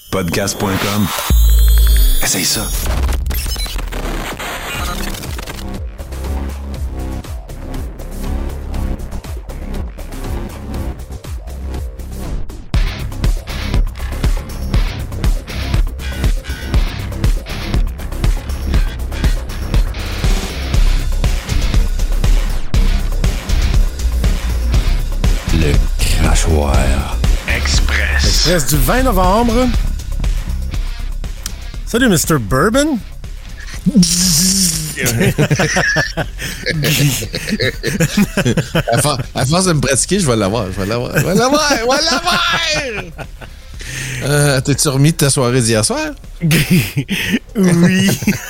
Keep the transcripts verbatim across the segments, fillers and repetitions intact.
podcast point com. Essaye ça. Le Crachoir Express. Express du vingt novembre. Salut, mister Bourbon. à, for- à force de me pratiquer, je vais l'avoir. Je vais l'avoir. Je vais l'avoir. Je vais l'avoir. Euh, t'es-tu remis de ta soirée d'hier soir? Oui.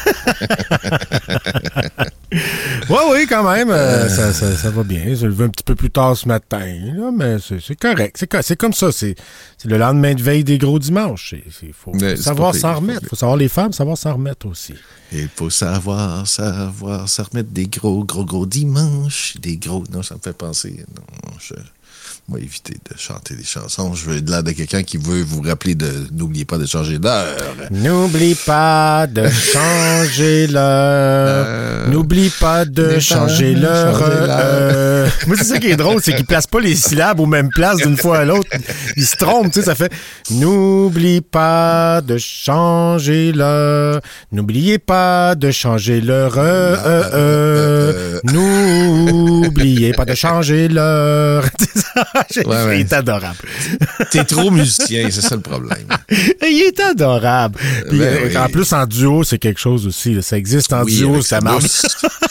Oui, oui, quand même. Euh, ça, ça, ça va bien. Je l'ai levé un petit peu plus tard ce matin, là, mais c'est, c'est correct. C'est, co- c'est comme ça. C'est, c'est le lendemain de veille des gros dimanches. Il faut, faut Mais savoir c'est s'en pas pire, remettre. Il faut savoir les femmes, savoir s'en remettre aussi. Il faut savoir, savoir, se remettre des gros, gros, gros dimanches. Des gros... Non, ça me fait penser... Non, je... On va éviter de chanter des chansons. Je veux de l'air de quelqu'un qui veut vous rappeler de... N'oubliez pas de changer d'heure. N'oublie pas de changer l'heure. Euh, N'oublie pas de changer pas l'heure. changer l'heure. Euh, moi, c'est ça qui est drôle, c'est qu'il place pas les syllabes aux mêmes places d'une fois à l'autre. Il se trompe, tu sais, ça fait N'oublie pas de changer l'heure. N'oubliez pas de changer l'heure. Euh, euh, euh. N'oubliez pas de changer l'heure. Ouais, ouais. Il est adorable. T'es trop musicien, c'est ça le problème. Il est adorable. Puis, Ben euh, oui. en plus, en duo, c'est quelque chose aussi. Là. Ça existe en Oui, duo, avec ça sa marche. douce.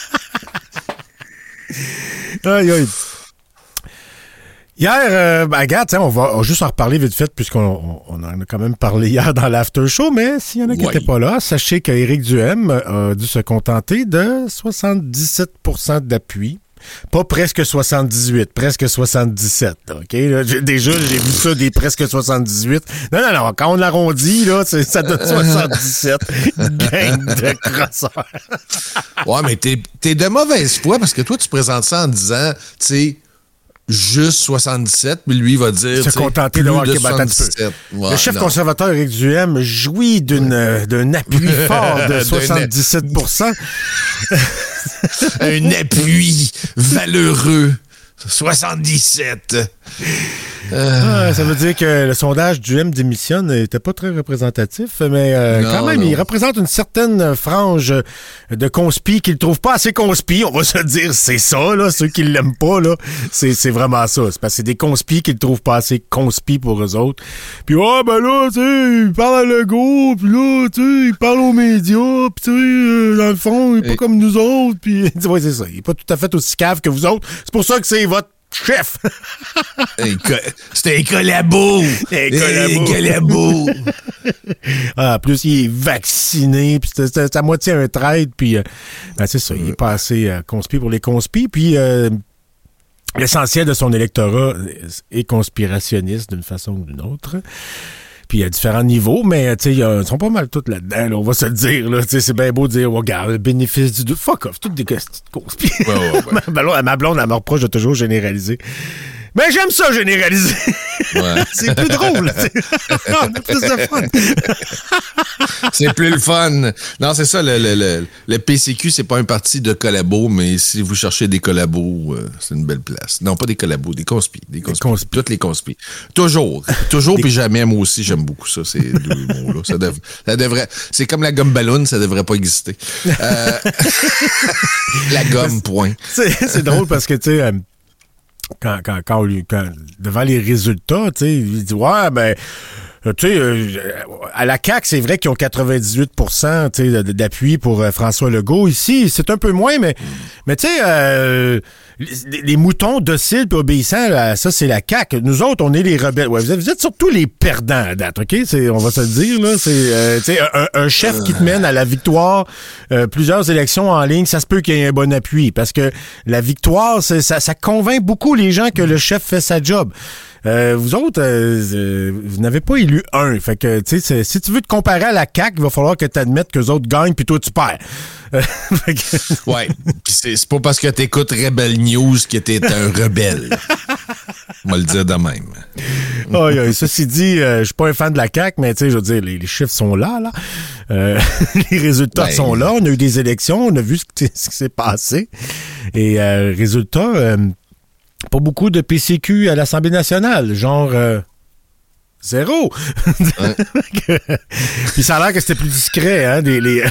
Aïe, aïe. Hier, euh, ben, regarde, tiens, on va on va juste en reparler vite fait, puisqu'on on, on en a quand même parlé hier dans l'after show, mais s'il y en a qui Oui. n'étaient pas là, sachez qu'Éric Duhem a dû se contenter de soixante-dix-sept pour cent d'appui. Pas presque soixante-dix-huit, presque soixante-dix-sept. Là, OK? Là, j'ai- déjà, j'ai vu ça des presque soixante-dix-huit. Non, non, non. Quand on l'arrondit, là, c'est- ça donne soixante-dix-sept. Gang de crosseurs. Ouais, mais t'es, t'es de mauvaise foi parce que toi, tu présentes ça en disant, tu sais, juste soixante-dix-sept, mais lui, il va dire. Se tu sais, contenter plus de voir de OK, ben, attends un petit peu. soixante-dix-sept. Ouais, Le chef non. conservateur Éric Duhem jouit d'une, euh, d'un appui fort de D'un soixante-dix-sept pour cent. Un appui valeureux. soixante-dix-sept. Ah, ça veut dire que le sondage du M démissionne n'était pas très représentatif, mais euh, Non, quand même, non. il représente une certaine frange de conspi qu'il ne trouve pas assez conspi. On va se dire, c'est ça, là, ceux qui ne l'aiment pas, là, c'est, c'est vraiment ça. C'est parce que c'est des conspis qu'ils ne trouvent pas assez conspi pour eux autres. Puis, ah, ben là, tu sais, il parle à Legault, puis là, tu sais, il parle aux médias, puis tu sais, euh, dans le fond, il est pas Et- comme nous autres, puis, ouais, c'est ça. Il est pas tout à fait aussi cave que vous autres. C'est pour ça que c'est votre chef. Un co- C'était un collabo. Un collabo. Un collabo. Ah, en plus, il est vacciné, puis c'est, c'est à moitié un trade, puis euh, ben, c'est ça, il est pas assez euh, conspi pour les conspis, puis euh, l'essentiel de son électorat est conspirationniste d'une façon ou d'une autre. Puis il y a différents niveaux, mais tu sais, ils sont pas mal tous là-dedans, là, on va se le dire. Là, tu sais, c'est bien beau de dire, oh, regarde, le bénéfice du doute. Fuck off, toutes des questions de conspi. Ouais, ouais, ouais. ma, blonde, ma blonde, elle me reproche de toujours généraliser. Mais j'aime ça, généraliser. Ouais. C'est plus drôle. tu sais. On a plus de fun. C'est plus le fun. Non, c'est ça, le, le, le, le P C Q, c'est pas un parti de collabos, mais si vous cherchez des collabos, euh, c'est une belle place. Non, pas des collabos, des conspis. Des conspis. conspis. Toutes les conspis. Toujours. Toujours, puis jamais, moi aussi, j'aime beaucoup ça, ces deux mots-là. Ça, dev- ça devrait... C'est comme la gomme ballon, ça devrait pas exister. Euh, la gomme, point. C'est, c'est drôle parce que, tu sais, euh, quand, quand, quand, on lui- quand- devant les résultats, tu sais, il dit, ouais, ben, euh, tu sais, euh, à la C A Q, c'est vrai qu'ils ont quatre-vingt-dix-huit pour cent tu sais, d'appui pour euh, François Legault. Ici, c'est un peu moins, mais, mais tu sais, euh, les, les moutons dociles et obéissants, là, ça, c'est la C A Q. Nous autres, on est les rebelles. Ouais, vous, êtes, vous êtes surtout les perdants à date, OK? C'est, on va se le dire, là. C'est, euh, tu sais, un, un chef qui te mène à la victoire, euh, plusieurs élections en ligne, ça se peut qu'il y ait un bon appui. Parce que la victoire, c'est, ça, ça convainc beaucoup les gens que le chef fait sa job. Euh, vous autres, euh, euh, vous n'avez pas élu un. Fait que, tu sais, si tu veux te comparer à la C A Q, il va falloir que tu admettes qu'eux autres gagnent puis toi, tu perds. Euh, que... Ouais. Puis c'est, c'est pas parce que t'écoutes Rebel News que t'es un rebelle. On va le dire de même. Oh, yeah. Ceci dit, euh, je suis pas un fan de la C A Q, mais tu sais, je veux dire, les, les chiffres sont là, là. Euh, les résultats ben, sont là. On a eu des élections, on a vu ce qui, ce qui s'est passé. Et euh, résultat, euh, pas beaucoup de P C Q à l'Assemblée nationale, genre euh, zéro. Ouais. Puis ça a l'air que c'était plus discret, hein, des les.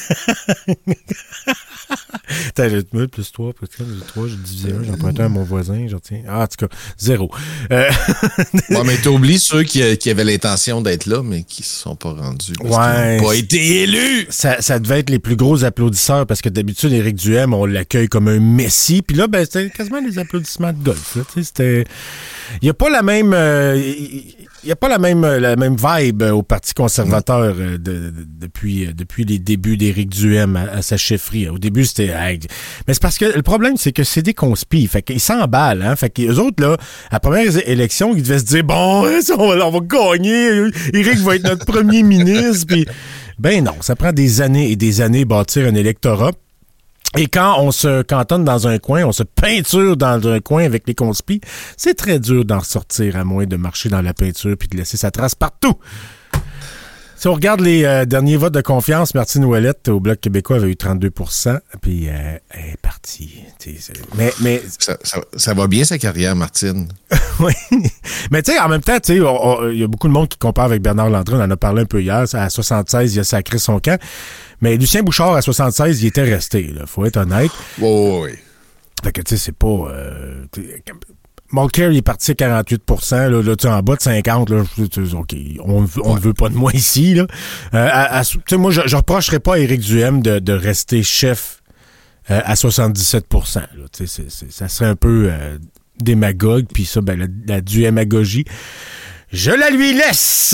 T'as le plus trois, plus trois, j'ai divisé un, j'en prends un à mon voisin, j'en tiens. Ah, en tout cas, zéro. Euh... ouais, mais t'oublies ceux qui, qui avaient l'intention d'être là, mais qui se sont pas rendus parce ouais. qu'ils n'ont pas été élus. Ça, ça devait être les plus gros applaudisseurs, parce que d'habitude, Éric Duhem, on l'accueille comme un messie, puis là, ben, c'était quasiment des applaudissements de golf. Là, c'était... Il n'y a pas la même... Euh, il n'y a pas la même, la même vibe au Parti conservateur euh, de, de, depuis, depuis les débuts d'Éric Duhem à, à sa chefferie. Au début, c'était... Hey, mais c'est parce que le problème, c'est que c'est des conspis. Fait qu'ils s'emballent. Hein? Fait qu'eux autres, là, à la première élection, ils devaient se dire, bon, on va, on va gagner. Éric va être notre premier ministre. Puis, ben non, ça prend des années et des années bâtir un électorat. Et quand on se cantonne dans un coin, on se peinture dans un coin avec les conspis, c'est très dur d'en ressortir à moins de marcher dans la peinture puis de laisser sa trace partout. Si on regarde les euh, derniers votes de confiance, Martine Ouellette au Bloc québécois avait eu trente-deux pour cent, puis euh, elle est partie. Mais, mais... Ça, ça, ça va bien sa carrière, Martine. Oui. Mais tu sais, en même temps, tu sais, il y a beaucoup de monde qui compare avec Bernard Landry, on en a parlé un peu hier, à soixante-seize, il a sacré son camp. Mais Lucien Bouchard, à soixante-seize, il était resté, il faut être honnête. Oui, oui, oui. Fait que, tu sais, c'est pas... Euh, Mulcair, il est parti à quarante-huit pour cent. Là, là tu sais, en bas de cinquante, là, OK, on ne ouais. veut pas de moi ici. Là. Euh, à, à, tu sais, moi, je ne reprocherais pas à Éric Duhem de, de rester chef euh, à soixante-dix-sept pour cent. Là. Tu sais, c'est, c'est, ça serait un peu euh, démagogue. Puis ça, ben, la, la Duhemagogie, je la lui laisse!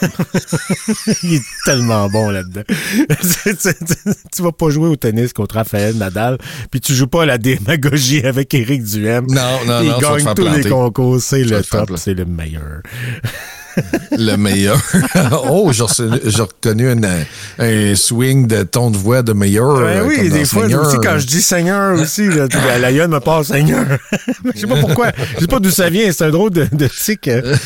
Il est tellement bon là-dedans. Tu vas pas jouer au tennis contre Raphaël Nadal, puis tu joues pas à la démagogie avec Éric Duhem. Non, non, il non. Il gagne tous planter. Les concours, c'est ça le top, c'est le meilleur. Le meilleur. Oh, j'ai, reçu, j'ai reconnu un, un swing de ton de voix de meilleur. Ben oui, des fois, aussi, quand je dis Seigneur aussi, là, la gueule me passe Seigneur. Je sais pas pourquoi. Je sais pas d'où ça vient. C'est un drôle de, de tic.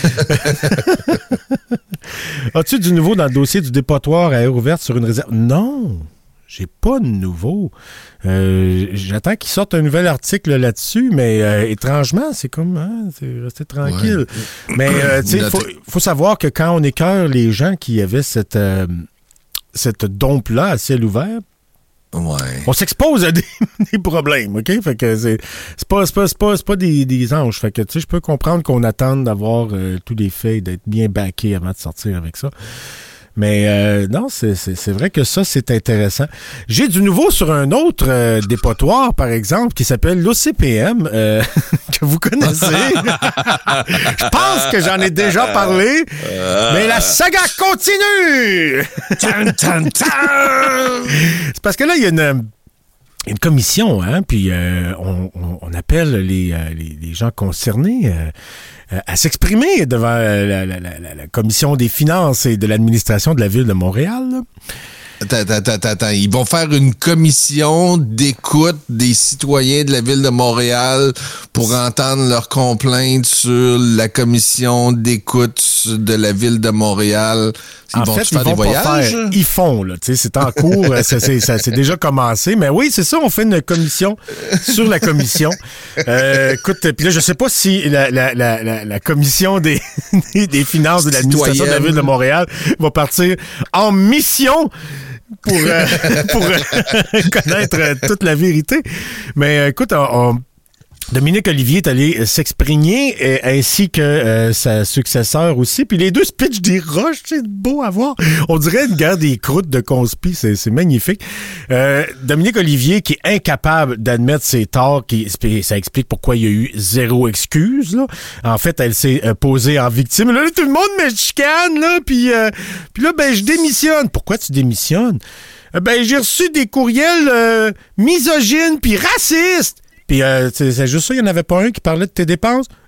As-tu du nouveau dans le dossier du dépotoir à air ouverte sur une réserve? Non. J'ai pas de nouveau. Euh, j'attends qu'il sorte un nouvel article là-dessus, mais euh, étrangement, c'est comme, hein, c'est resté tranquille. Ouais. Mais euh, tu sais, il faut, faut savoir que quand on écœure les gens qui avaient cette, euh, cette dompe-là à ciel ouvert, ouais. on s'expose à des, des problèmes, OK? Fait que c'est, c'est pas, c'est pas, c'est pas, c'est pas des, des anges. Fait que, tu sais, je peux comprendre qu'on attende d'avoir euh, tous les faits, d'être bien backé avant de sortir avec ça. Mais euh, non, c'est, c'est, c'est vrai que ça, c'est intéressant. J'ai du nouveau sur un autre euh, dépotoir, par exemple, qui s'appelle l'O C P M, euh, que vous connaissez. Je pense que j'en ai déjà parlé, euh... mais la saga continue! Tan, tan, tan! C'est parce que là, il y a une... une commission, hein, puis euh, on, on, on appelle les, euh, les, les gens concernés euh, euh, à s'exprimer devant euh, la, la, la, la commission des finances et de l'administration de la Ville de Montréal. Là. Attends, attends, attends, attends. Ils vont faire une commission d'écoute des citoyens de la Ville de Montréal pour entendre leurs complaintes sur la commission d'écoute de la Ville de Montréal. Ils en vont fait, faire ils vont des voyages? Faire, ils font, là. Tu sais, c'est en cours. ça, c'est, ça c'est déjà commencé. Mais oui, c'est ça. On fait une commission sur la commission. Euh, écoute, puis là, je sais pas si la, la, la, la, la commission des, des finances de l'administration de la Ville de Montréal va partir en mission pour, euh, pour euh, connaître euh, toute la vérité. Mais euh, écoute, on, on Dominique Olivier est allé s'exprimer, euh, ainsi que euh, sa successeur aussi. Puis les deux se pitchent des roches, c'est beau à voir. On dirait une guerre des croûtes de conspi, c'est, c'est magnifique. Euh, Dominique Olivier qui est incapable d'admettre ses torts, qui, ça explique pourquoi il y a eu zéro excuse. Là. En fait, elle s'est euh, posée en victime. Là, tout le monde me chicane, là, puis euh, puis là, ben je démissionne. Pourquoi tu démissionnes? Euh, ben j'ai reçu des courriels euh, misogynes puis racistes. Puis euh, c'est juste ça, il n'y en avait pas un qui parlait de tes dépenses?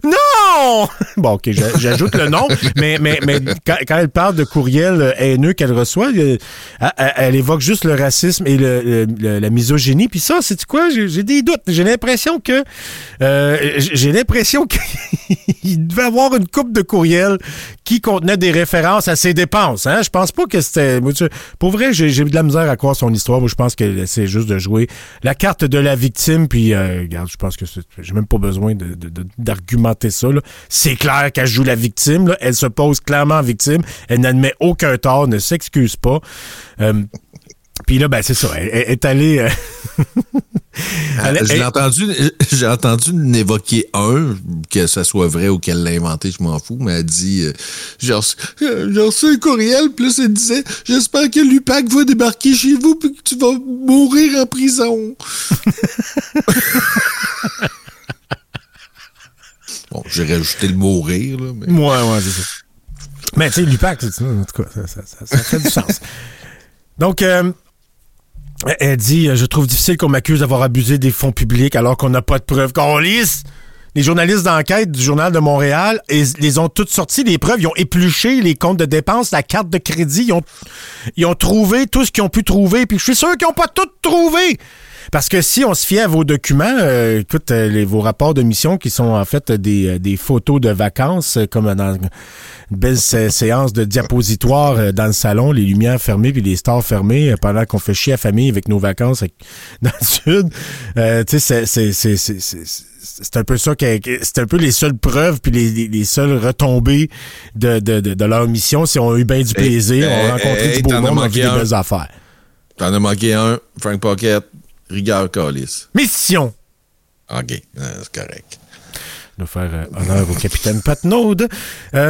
Non! Bon, OK, j'ajoute le nom, mais, mais, mais quand, quand elle parle de courriels haineux qu'elle reçoit, elle, elle évoque juste le racisme et le, le, la misogynie. Puis ça, c'est quoi? J'ai, j'ai des doutes. J'ai l'impression que... Euh, j'ai l'impression qu'il devait avoir une couple de courriels qui contenaient des références à ses dépenses. Hein? Je pense pas que c'était... Pour vrai, j'ai, j'ai eu de la misère à croire son histoire. Moi, je pense que c'est juste de jouer la carte de la victime. Puis, euh, regarde, je pense que c'est, j'ai même pas besoin de, de, de, d'argumenter ça. Là. C'est clair qu'elle joue la victime. Là. Elle se pose clairement en victime. Elle n'admet aucun tort, ne s'excuse pas. Euh, Puis là, ben c'est ça. Elle, elle est allée... Euh... elle, j'ai, elle... entendu, j'ai entendu évoquer un, que ça soit vrai ou qu'elle l'a inventé, je m'en fous, mais elle dit euh, j'ai, reçu, j'ai reçu un courriel, puis là, elle disait « J'espère que l'U P A C va débarquer chez vous puis que tu vas mourir en prison. » Bon, j'ai rajouté le mourir, là. Mais... Ouais, ouais, c'est ça. Mais tu sais, l'U P A C, c'est, en tout cas, ça, ça, ça, ça fait du sens. Donc, euh, elle dit « Je trouve difficile qu'on m'accuse d'avoir abusé des fonds publics alors qu'on n'a pas de preuves. » Qu'on lise les journalistes d'enquête du Journal de Montréal, et les ont toutes sorties, les preuves. Ils ont épluché les comptes de dépenses, la carte de crédit. Ils ont, ils ont trouvé tout ce qu'ils ont pu trouver. Puis je suis sûr qu'ils n'ont pas tout trouvé. Parce que si on se fie à vos documents, euh, écoute, euh, les, vos rapports de mission qui sont en fait des, des photos de vacances, euh, comme dans une belle sé- séance de diapositoire euh, dans le salon, les lumières fermées puis les stores fermés, euh, pendant qu'on fait chier la famille avec nos vacances avec, dans le sud. Euh, tu sais, c'est, c'est, c'est, c'est, c'est, c'est un peu ça, que, c'est un peu les seules preuves puis les, les, les seules retombées de, de, de, de leur mission. Si on a eu bien du plaisir, hey, on a rencontré hey, du beau monde, on a vu des belles affaires. T'en as manqué un, Frank Pocket. Rigueur calice. Mission. OK, euh, c'est correct. Nous faire euh, honneur au capitaine Patnaud. Euh...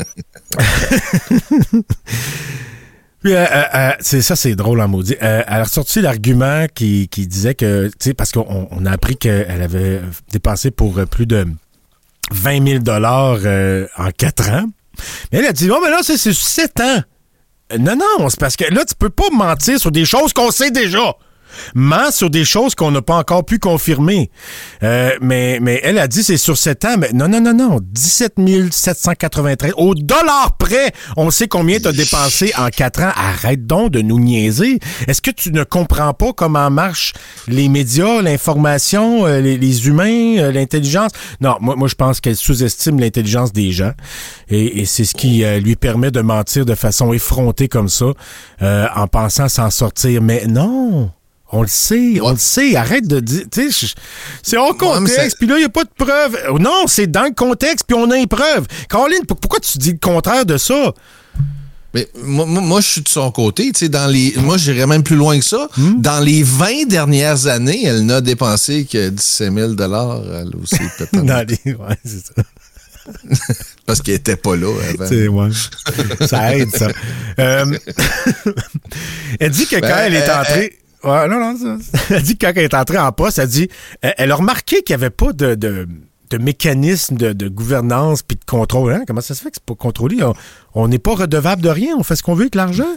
Puis, euh, euh, c'est ça, c'est drôle en maudit. Euh, elle a ressorti l'argument qui, qui disait que, tu sais, parce qu'on on a appris qu'elle avait dépensé pour euh, plus de vingt mille dollars euh, en quatre ans. Mais elle a dit, oh, mais là, c'est, c'est sept ans. Non, non, c'est parce que là, tu peux pas mentir sur des choses qu'on sait déjà. Ment sur des choses qu'on n'a pas encore pu confirmer. Euh, mais, mais elle a dit c'est sur sept ans. Mais non, non, non, non. dix-sept mille sept cent quatre-vingt-treize. Au dollar près, on sait combien tu as dépensé en quatre ans. Arrête donc de nous niaiser. Est-ce que tu ne comprends pas comment marchent les médias, l'information, euh, les, les humains, euh, l'intelligence? Non, moi, moi je pense qu'elle sous-estime l'intelligence des gens. Et, et c'est ce qui euh, lui permet de mentir de façon effrontée comme ça, euh, en pensant s'en sortir. Mais non! On le sait, ouais. on le sait. Arrête de dire... Tu sais, c'est hors contexte, puis là, il n'y a pas de preuves. Non, c'est dans le contexte, puis on a une preuve. Caroline, pourquoi tu dis le contraire de ça? Mais moi, moi je suis de son côté. Tu sais, dans les, moi, j'irais même plus loin que ça. Hmm? Dans les vingt dernières années, elle n'a dépensé que dix-sept mille dollars. Elle aussi, peut-être. Dans les... Ouais, c'est ça. Parce qu'elle était pas là avant. C'est, ouais. Ça aide, ça. euh... Elle dit que ben, quand elle est entrée... Euh, Ouais, non, non, ça. Elle dit que quand elle est entrée en poste, elle dit, elle, elle a remarqué qu'il n'y avait pas de, de, de mécanisme de, de gouvernance puis de contrôle. Hein? Comment ça se fait que c'est pas contrôlé? On n'est pas redevable de rien, on fait ce qu'on veut avec l'argent.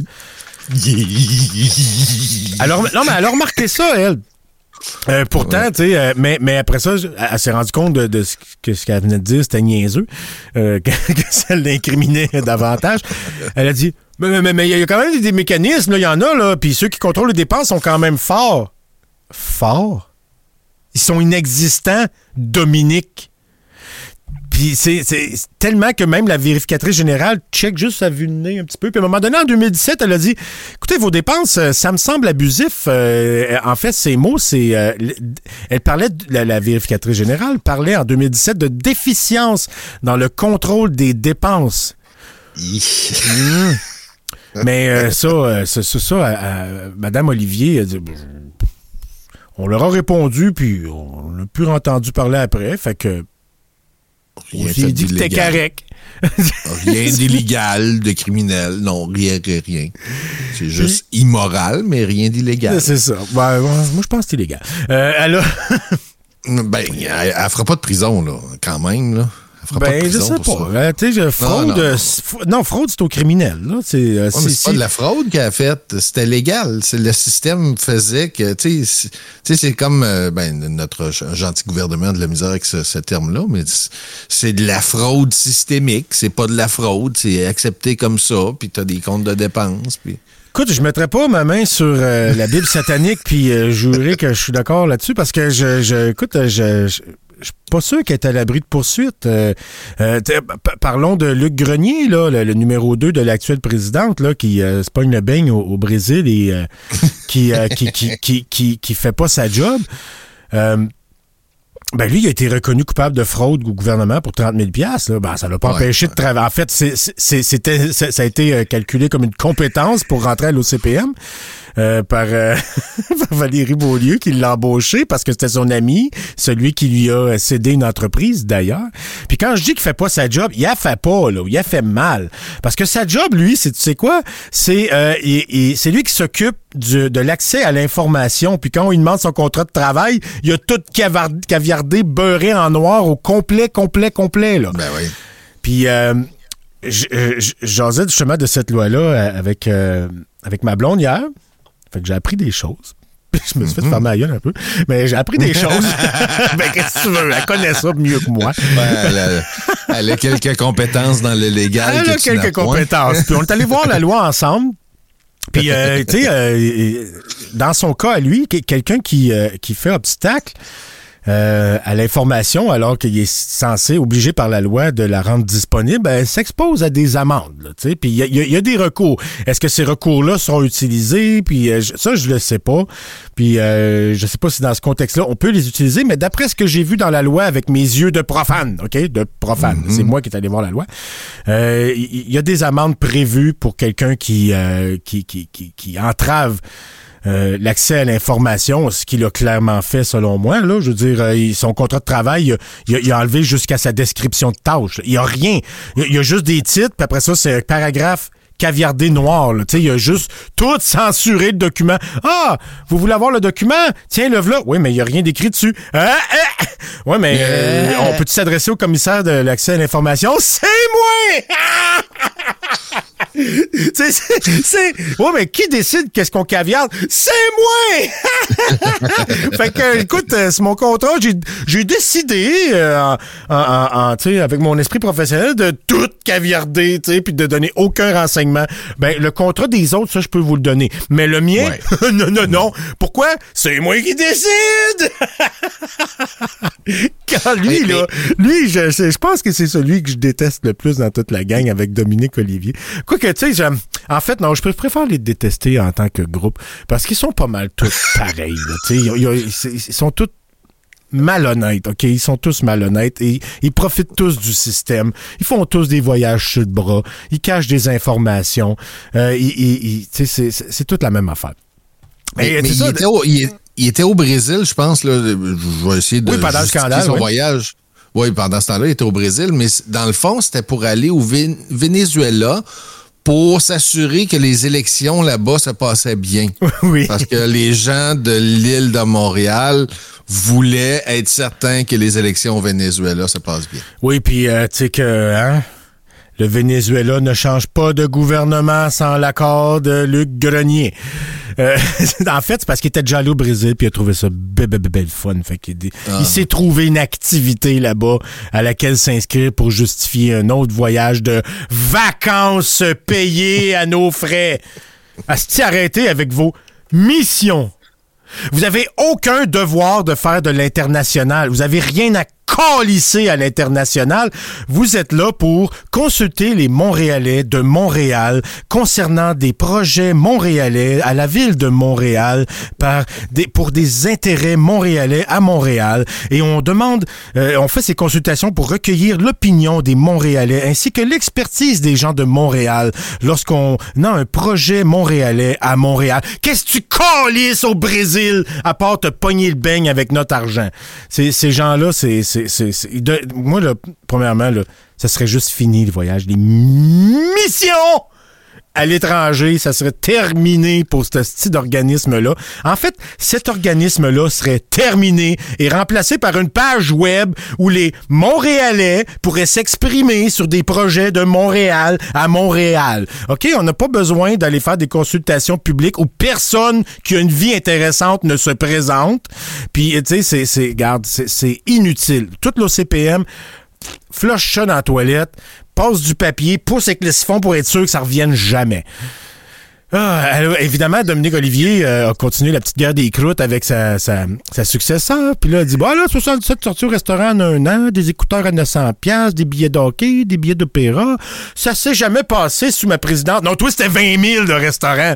Alors, non, mais elle a remarqué ça, elle. Euh, pourtant, ouais. tu sais, euh, mais, mais après ça, elle, elle s'est rendue compte de, de ce, que ce qu'elle venait de dire, c'était niaiseux, euh, que, que ça l'incriminait davantage. Elle a dit, mais mais mais il y a quand même des mécanismes, il y en a, là, puis ceux qui contrôlent les dépenses sont quand même forts. Forts? Ils sont inexistants, Dominique. Puis c'est, c'est tellement que même la vérificatrice générale check juste sa vue de nez un petit peu. Puis à un moment donné, en deux mille dix-sept, elle a dit « Écoutez, vos dépenses, ça me semble abusif. Euh, » En fait, ces mots, c'est... Euh, elle parlait, de, la, la vérificatrice générale parlait en deux mille dix-sept de déficience dans le contrôle des dépenses. mmh. Mais euh, ça, euh, ça, ça, ça à, à, Mme Olivier, a dit, on leur a répondu, puis on n'a plus entendu parler après, fait que rien j'ai dit que c'était correct. Rien d'illégal, de criminel, non, rien, rien. C'est juste puis, immoral, mais rien d'illégal. C'est ça. Ben, moi, je pense que c'est illégal. Euh, elle a... ben, elle, elle fera pas de prison, là, quand même, là. fera ben, pas de prison je sais pour pas. ça. Euh, tu sais, fraude, non, non. euh, non, fraude, c'est au criminel. Là. C'est, euh, Ouais, c'est, mais c'est pas c'est... de la fraude qu'elle a faite, c'était légal. C'est, le système faisait que, tu sais, c'est, c'est comme euh, ben, notre gentil gouvernement de la misère avec ce, ce terme-là, mais c'est de la fraude systémique. C'est pas de la fraude, c'est accepté comme ça, puis t'as des comptes de dépenses, puis... Écoute, je mettrais pas ma main sur euh, la Bible satanique puis euh, jurer que je suis d'accord là-dessus parce que je, je écoute, je, je, je suis pas sûr qu'elle est à l'abri de poursuite. Euh, euh, p- parlons de Luc Grenier, là, le, le numéro deux de l'actuelle présidente, là, qui euh, se pogne le beigne au, au Brésil et euh, qui, euh, qui, qui, qui, qui, qui fait pas sa job. Euh, Ben lui, il a été reconnu coupable de fraude au gouvernement pour trente mille dollars. Là. Ben, ça l'a pas ouais, empêché ouais. de travailler. En fait, c'est, c'est, c'était, c'est, ça a été calculé comme une compétence pour rentrer à l'O C P M euh, par, euh, par Valérie Beaulieu qui l'a embauché parce que c'était son ami, celui qui lui a cédé une entreprise d'ailleurs. Puis quand je dis qu'il fait pas sa job, il a fait pas, là, il a fait mal. Parce que sa job, lui, c'est tu sais quoi? C'est, euh, il, il, c'est lui qui s'occupe du, de l'accès à l'information. Puis quand on lui demande son contrat de travail, il a tout cavard, caviardé, beurré en noir au complet, complet, complet. Là. Ben oui. Puis euh, j'osais justement de cette loi-là avec, euh, avec ma blonde hier. Fait que j'ai appris des choses. Je me suis fait Mm-hmm. fermer la gueule un peu. Mais j'ai appris des choses. Ben, qu'est-ce que tu veux? Elle connaît ça mieux que moi. Ben, elle, a, elle a quelques compétences dans le légal. Elle que a tu quelques n'as point. compétences. Puis on est allé voir la loi ensemble. Puis, euh, tu sais, euh, dans son cas à lui, quelqu'un qui, euh, qui fait obstacle euh, à l'information alors qu'il est censé, obligé par la loi de la rendre disponible, ben, s'expose à des amendes. Tu sais. Puis il y, y, y a des recours. Est-ce que ces recours-là seront utilisés? Puis euh, ça, je le sais pas. Puis euh, je sais pas si dans ce contexte-là, on peut les utiliser, mais d'après ce que j'ai vu dans la loi avec mes yeux de profane, OK? De profane. Mm-hmm. C'est moi qui est allé voir la loi. Il euh, y, y a des amendes prévues pour quelqu'un qui, euh, qui, qui, qui, qui entrave Euh, l'accès à l'information, ce qu'il a clairement fait selon moi. Là, je veux dire, euh, son contrat de travail, il a, il a enlevé jusqu'à sa description de tâche. Il n'y a rien. Il y a, il y a juste des titres, puis après ça, c'est un paragraphe caviardé noir. Là. Il a juste tout censuré le document. Ah, vous voulez avoir le document? Tiens, le voilà. Oui, mais il n'y a rien d'écrit dessus. Ah, ah. Oui, mais euh, on peut-tu s'adresser au commissaire de l'accès à l'information? C'est moi! c'est, c'est, c'est... Ouais, mais qui décide qu'est-ce qu'on caviarde? C'est moi! Fait que, écoute, c'est mon contrat. J'ai, j'ai décidé, euh, en, en, en, tu sais, avec mon esprit professionnel, de tout caviarder, tu sais, puis de donner aucun renseignement. Ben, le contrat des autres, ça, je peux vous le donner. Mais le mien, ouais. non, non, non. Pourquoi? C'est moi qui décide! Quand lui, mais, là, mais... lui, je, je pense que c'est celui que je déteste le plus dans toute la gang avec Dominique Olivier. Quoique, tu sais, j'aime... En fait, non, je préfère les détester en tant que groupe, parce qu'ils sont pas mal tous pareils, là, tu sais, ils, ils, ils sont tous malhonnêtes, OK? Ils sont tous malhonnêtes et ils profitent tous du système. Ils font tous des voyages sur le bras. Ils cachent des informations. Euh, ils, ils, ils, tu sais, c'est, c'est, c'est toute la même affaire. Mais, mais, mais ça, il, était au, il, il était au Brésil, je pense, là. Je vais essayer de oui, pendant le scandale, son oui. voyage. Oui, pendant ce temps-là, il était au Brésil, mais dans le fond, c'était pour aller au Ven- Venezuela pour s'assurer que les élections là-bas se passaient bien. Oui. Parce que les gens de l'île de Montréal voulaient être certains que les élections au Venezuela se passent bien. Oui, puis euh, tu sais que hein, le Venezuela ne change pas de gouvernement sans l'accord de Luc Grenier. Euh, en fait, c'est parce qu'il était déjà allé au Brésil puis il a trouvé ça belle, belle, belle fun. Fait qu'il ah. il s'est trouvé une activité là-bas à laquelle s'inscrire pour justifier un autre voyage de vacances payées à nos frais. Asti, arrêtez avec vos missions. Vous avez aucun devoir de faire de l'international. Vous avez rien à calisser à l'international. Vous êtes là pour consulter les Montréalais de Montréal concernant des projets montréalais à la ville de Montréal par des, pour des intérêts montréalais à Montréal. Et on demande, euh, on fait ces consultations pour recueillir l'opinion des Montréalais ainsi que l'expertise des gens de Montréal lorsqu'on a un projet montréalais à Montréal. Qu'est-ce que tu calisses au Brésil à part te pogner le beigne avec notre argent? C'est, ces gens-là, c'est, c'est C'est, c'est, de, moi, là, premièrement, là, ça serait juste fini le voyage. Les missions à l'étranger, ça serait terminé pour ce style d'organisme-là. En fait, cet organisme-là serait terminé et remplacé par une page web où les Montréalais pourraient s'exprimer sur des projets de Montréal à Montréal. OK? On n'a pas besoin d'aller faire des consultations publiques où personne qui a une vie intéressante ne se présente. Puis, tu sais, c'est, c'est, regarde, c'est, c'est inutile. Tout l'O C P M, flush ça dans la toilette, passe du papier, pousse avec le siphon pour être sûr que ça revienne jamais. Ah, alors, évidemment, Dominique Olivier euh, a continué la petite guerre des croûtes avec sa, sa, sa successeur. Puis là, elle dit, bah là, soixante-dix-sept sorties au restaurant en un an, des écouteurs à neuf cents dollars, des billets d'hockey, des billets d'opéra. Ça s'est jamais passé sous ma présidente. Non, toi, c'était vingt mille de restaurant.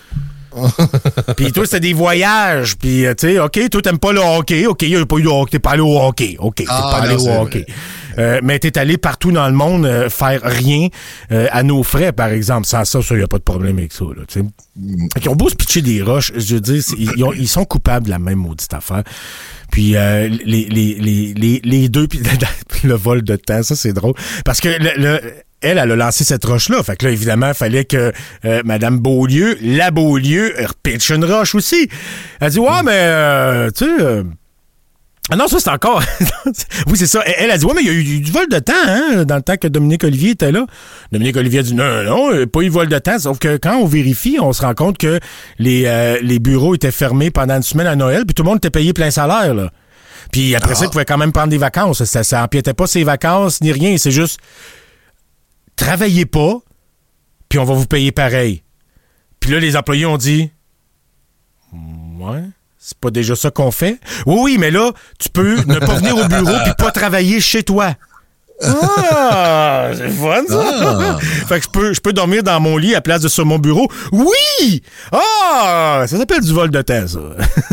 Puis toi, c'était des voyages. Puis, tu sais, OK, toi, t'aimes pas le hockey. OK, il n'y a pas eu de hockey. T'es pas allé au hockey. OK, t'es ah, pas allé non, au hockey. Euh, mais t'es allé partout dans le monde euh, faire rien euh, à nos frais, par exemple. Sans ça, il n'y a pas de problème avec ça. Là, mm. Ils ont beau se pitcher des roches. Je veux dire, ils, ont, ils sont coupables de la même maudite affaire. Puis euh, les, les, les, les, les deux, puis le vol de temps, ça, c'est drôle. Parce que le... le Elle, elle a lancé cette roche-là. Fait que là, évidemment, il fallait que euh, Mme Beaulieu, la Beaulieu, repitche une roche aussi. Elle dit, ouais, mais, euh, tu sais... Euh... Ah non, ça, c'est encore... oui, c'est ça. Elle, elle a dit, ouais, mais il y a eu du vol de temps, hein, dans le temps que Dominique Olivier était là. Dominique Olivier a dit, non, non, non, pas eu de vol de temps. Sauf que quand on vérifie, on se rend compte que les, euh, les bureaux étaient fermés pendant une semaine à Noël, puis tout le monde était payé plein salaire, là. Puis après ah. ça, il pouvait quand même prendre des vacances. Ça, ça empiétait pas ses vacances, ni rien. C'est juste... Travaillez pas, puis on va vous payer pareil. Puis là, les employés ont dit, ouais, c'est pas déjà ça qu'on fait? Oui, oui, mais là, tu peux ne pas venir au bureau puis pas travailler chez toi. Ah, c'est fun, ça! Ah. Fait que je peux, je peux dormir dans mon lit à place de sur mon bureau. Oui! Ah! Ça s'appelle du vol de temps, ça.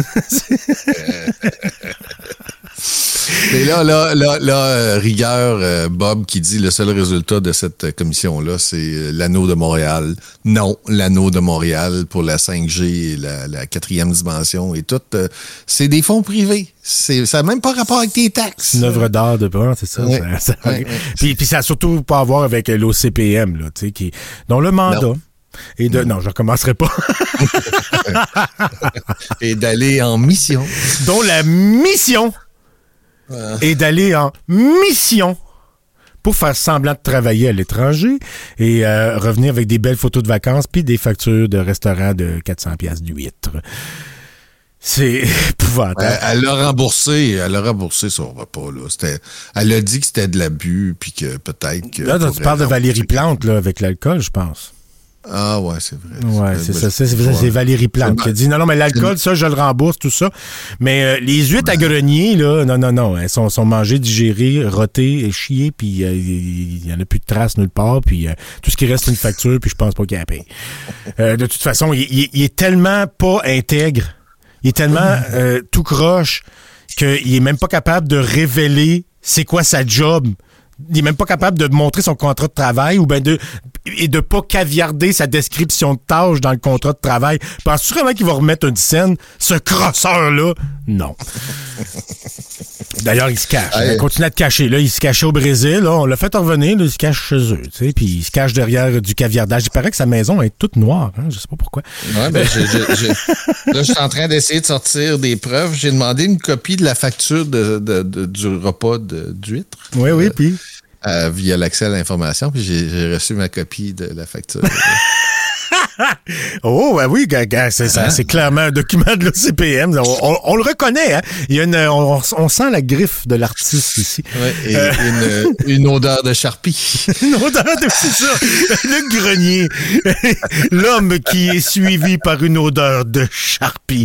Et là, là, là, là, rigueur, euh, Bob qui dit le seul résultat de cette commission-là, c'est l'anneau de Montréal. Non, l'anneau de Montréal pour la cinq G et la, la quatrième dimension et tout, euh, c'est des fonds privés. C'est, ça n'a même pas rapport avec tes taxes. C'est une œuvre d'art de bord, c'est ça. Oui. ça, ça oui, oui. Puis, puis ça n'a surtout pas à voir avec l'O C P M, là, tu sais, qui, dont le mandat... Non. Et de... Non, je ne recommencerai pas. Et d'aller en mission. Dont la mission... et d'aller en mission pour faire semblant de travailler à l'étranger et euh, revenir avec des belles photos de vacances puis des factures de restaurant de quatre cents dollars d'huîtres. C'est épouvantable. Elle, elle l'a remboursé, elle a remboursé son repas, là. C'était, elle a dit que c'était de l'abus puis que peut-être que... Là, tu parles de Valérie Plante, là, avec l'alcool, je pense. Ah ouais, c'est vrai. Ouais, c'est, c'est ça. C'est, c'est, c'est, c'est Valérie Plante qui a dit non, non, mais l'alcool, ça, je le rembourse, tout ça. Mais euh, les huîtres à grenier, là, non, non, non. Elles sont, sont mangées, digérées, rôtées, chiées, puis il euh, y, y en a plus de traces nulle part, puis euh, tout ce qui reste, c'est une facture, puis je pense pas qu'il y a à payer. Euh, de toute façon, il, il, il est tellement pas intègre, il est tellement euh, tout croche qu'il est même pas capable de révéler c'est quoi sa job. Il est même pas capable de montrer son contrat de travail ou bien de et de pas caviarder sa description de tâche dans le contrat de travail. Penses-tu vraiment qu'il va remettre une scène, ce crosseur-là? Non. D'ailleurs, il se cache. Allez. Il continue à te cacher. Là, il se cachait au Brésil. Là, on l'a fait revenir. Là, il se cache chez eux. Tu sais, puis il se cache derrière du caviardage. Il paraît que sa maison est toute noire. Hein? Je sais pas pourquoi. Ouais, ben, je, je, je, là, je suis en train d'essayer de sortir des preuves. J'ai demandé une copie de la facture de, de, de, du repas de, d'huîtres. Oui, oui, puis... Euh, via l'accès à l'information, puis j'ai, j'ai reçu ma copie de la facture. Oh, ben oui, c'est, ça, c'est clairement un document de l'O C P M. On, on, on le reconnaît, hein? Il y a une, on, on sent la griffe de l'artiste ici. Oui, et euh... une, une odeur de charpie. Une odeur de, c'est ça, le grenier. L'homme qui est suivi par une odeur de charpie.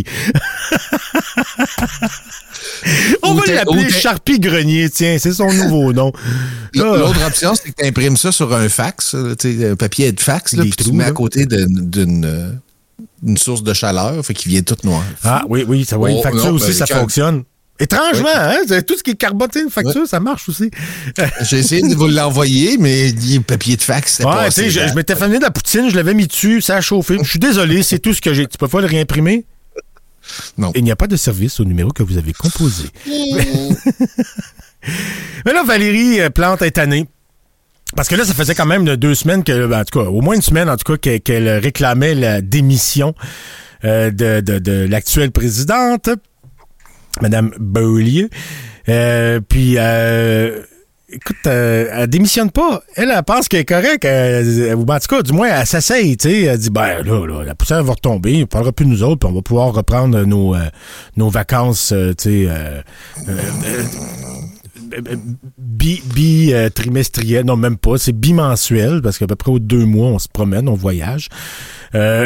On va l'appeler Charpie Grenier, tiens, c'est son nouveau nom. L'autre option, c'est que tu imprimes ça sur un fax, un papier de fax, là, puis tu le mets à côté de, d'une une source de chaleur, fait qu'il vient tout noir. Ah oui, oui, ça va. Une facture oh, non, aussi, ben, ça quand... fonctionne. Étrangement, oui. Hein? Tout ce qui est carboté, une facture, oui. Ça marche aussi. J'ai essayé de vous l'envoyer, mais le papier de fax, c'est ouais, tu sais, je, je m'étais fait de la poutine, je l'avais mis dessus, ça a chauffé. Je suis désolé, c'est tout ce que j'ai. Tu peux pas le réimprimer? Non. Il n'y a pas de service au numéro que vous avez composé. Mais là, Valérie Plante est tannée. Parce que là, ça faisait quand même deux semaines, que, en tout cas, au moins une semaine, en tout cas, qu'elle, qu'elle réclamait la démission euh, de, de, de l'actuelle présidente, Mme Beaulieu. Euh, puis, euh, écoute, euh, elle démissionne pas. Elle, elle pense qu'elle est correcte. Elle, ou en tout cas, du moins, elle s'essaye, tu sais. Elle dit, ben là, là, la poussière va retomber, on parlera plus de nous autres, puis on va pouvoir reprendre nos, euh, nos vacances, euh, tu sais, euh, euh, euh, bi, bi euh, trimestriel, non même pas, c'est bimensuel parce qu'à peu près aux deux mois on se promène, on voyage. Euh...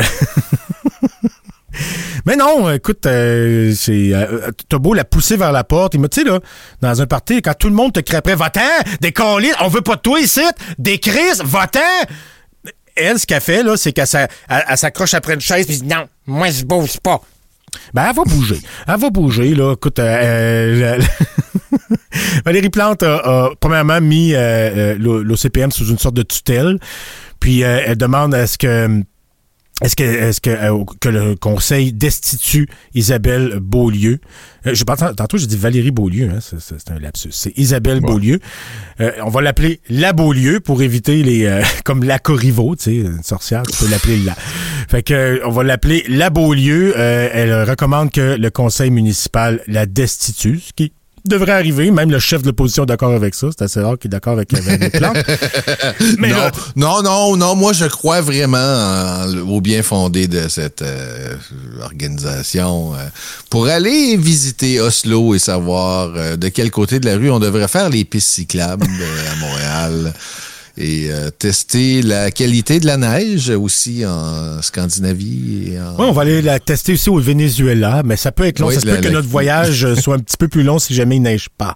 Mais non, écoute, euh, c'est euh, t'as beau la pousser vers la porte, il m'a, tu sais là, dans un party, quand tout le monde te crie après, va-t'en, des colis, on veut pas de toi ici, des crises, va-t'en. Elle, ce qu'elle fait là, c'est qu'elle elle, elle s'accroche après une chaise puis dit non, moi je bouge pas. Ben, elle va bouger. Elle va bouger, là. Écoute, euh, euh, Valérie Plante a, a premièrement mis euh, l'O C P M sous une sorte de tutelle. Puis, euh, elle demande à ce que... Est-ce que, est-ce que, euh, que le Conseil destitue Isabelle Beaulieu? Euh, je pense, tantôt, j'ai dit Valérie Beaulieu, hein, c'est, c'est un lapsus. C'est Isabelle ouais. Beaulieu. Euh, on va l'appeler la Beaulieu pour éviter les, euh, comme la Corriveau, tu sais, une sorcière, tu peux l'appeler la. Fait que, euh, on va l'appeler la Beaulieu. Euh, elle recommande que le Conseil municipal la destitue, ce qui devrait arriver. Même le chef de l'opposition est d'accord avec ça. C'est assez rare qu'il est d'accord avec Valérie Plante. Mais non, là, non, non, non. Moi, je crois vraiment en, au bien fondé de cette euh, organisation. Euh, pour aller visiter Oslo et savoir euh, de quel côté de la rue on devrait faire les pistes cyclables euh, à Montréal. Et euh, tester la qualité de la neige aussi en Scandinavie. Et en... Oui, on va aller la tester aussi au Venezuela, mais ça peut être long. Oui, ça se la, peut que la... notre voyage soit un petit peu plus long si jamais il neige pas.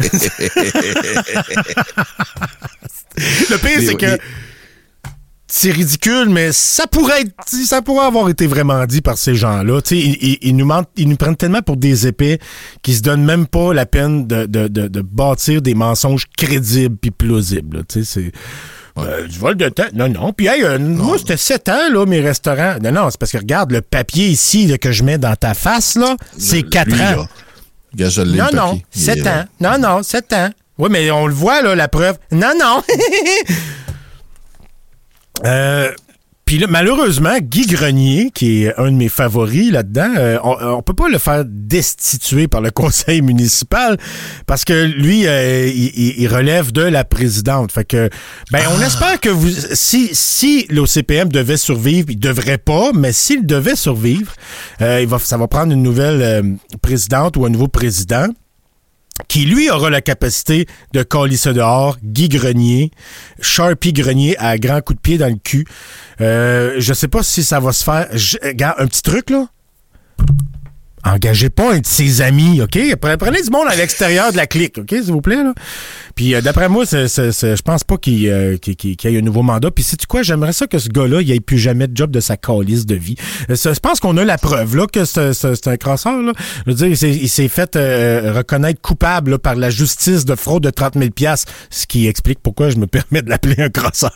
Le pire, les, c'est que les... c'est ridicule, mais ça pourrait être, ça pourrait avoir été vraiment dit par ces gens-là. Tu sais, ils, ils, ils, nous mentent, ils nous prennent tellement pour des épais qu'ils se donnent même pas la peine de, de, de, de bâtir des mensonges crédibles puis plausibles. Tu sais, c'est euh, du vol de temps. Non, non. Puis, hey, euh, moi, c'était sept ans, là, mes restaurants. Non, non, c'est parce que, regarde, le papier ici là, que je mets dans ta face, là, c'est quatre ans. Là, je l'ai, non, le non, sept ans. Non, non, sept ans. Oui, mais on le voit, là, la preuve. Non, non. Euh, puis là, malheureusement, Guy Grenier, qui est un de mes favoris là-dedans, euh, on, on peut pas le faire destituer par le conseil municipal parce que lui, euh, il, il relève de la présidente. Fait que, ben, on ah. espère que vous, si si l'O C P M devait survivre, il devrait pas, mais s'il devait survivre, euh, il va, ça va prendre une nouvelle euh, présidente ou un nouveau président qui, lui, aura la capacité de coller ça dehors, Guy Grenier, Sharpie Grenier à grands coups de pied dans le cul. Euh, je sais pas si ça va se faire. Je, regarde, un petit truc, là. Engagez pas un de ses amis, OK? Prenez du monde à l'extérieur de la clique, OK, s'il vous plaît, là. Puis, euh, d'après moi, c'est, c'est, c'est, je pense pas qu'il, euh, qu'il, qu'il y ait un nouveau mandat. Puis, sais-tu quoi? J'aimerais ça que ce gars-là, il ait plus jamais de job de sa calice de vie. Euh, je pense qu'on a la preuve, là, que c'est, c'est, c'est un crasseur, là. Je veux dire, il s'est, il s'est fait euh, reconnaître coupable, là, par la justice de fraude de trente mille dollars, ce qui explique pourquoi je me permets de l'appeler un crasseur.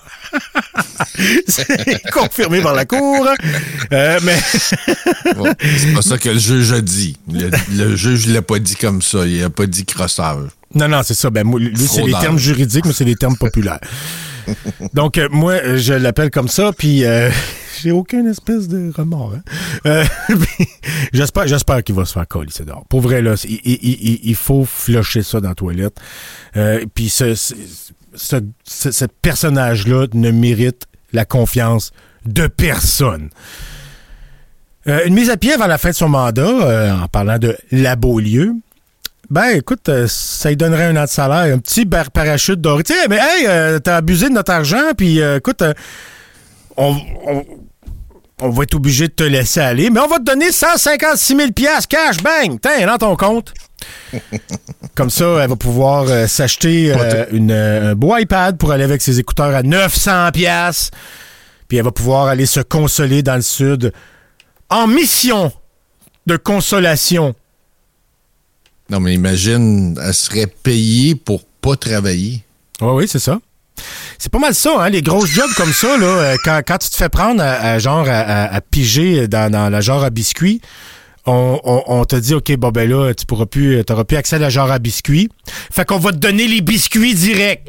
C'est confirmé par la cour. Euh, mais... bon, c'est pas ça que le juge a dit. Le, le juge l'a pas dit comme ça. Il a pas dit crosseur. Non, non, c'est ça. Ben, moi, lui, Fraudeur. C'est les termes juridiques, mais c'est les termes populaires. Donc, euh, moi, je l'appelle comme ça, puis euh, j'ai aucun espèce de remords. Hein? Euh, j'espère, j'espère qu'il va se faire coller, c'est dehors. Pour vrai, là, il, il, il, il faut flusher ça dans la toilette. Euh, puis ce, ce, ce, ce, ce personnage-là ne mérite la confiance de personne. Euh, une mise à pied avant la fin de son mandat, euh, en parlant de la Beaulieu, ben écoute, euh, ça lui donnerait un an de salaire, un petit bar- parachute doré. Tu sais, mais hey, euh, t'as abusé de notre argent, puis euh, écoute, euh, on, on, on va être obligé de te laisser aller, mais on va te donner cent cinquante-six mille dollars cash, bang, tiens, dans ton compte. Comme ça, elle va pouvoir euh, s'acheter euh, une, euh, un beau iPad pour aller avec ses écouteurs à neuf cents dollars, puis elle va pouvoir aller se consoler dans le sud en mission de consolation. Non, mais imagine, elle serait payée pour pas travailler. Oui, oui, c'est ça. C'est pas mal ça, hein, les grosses jobs comme ça, là, quand, quand tu te fais prendre à, à genre à, à, à piger dans, dans la genre à biscuits, on, on, on te dit, OK, bon, ben là, tu pourras plus, t'auras plus accès à la genre à biscuits. Fait qu'on va te donner les biscuits directs.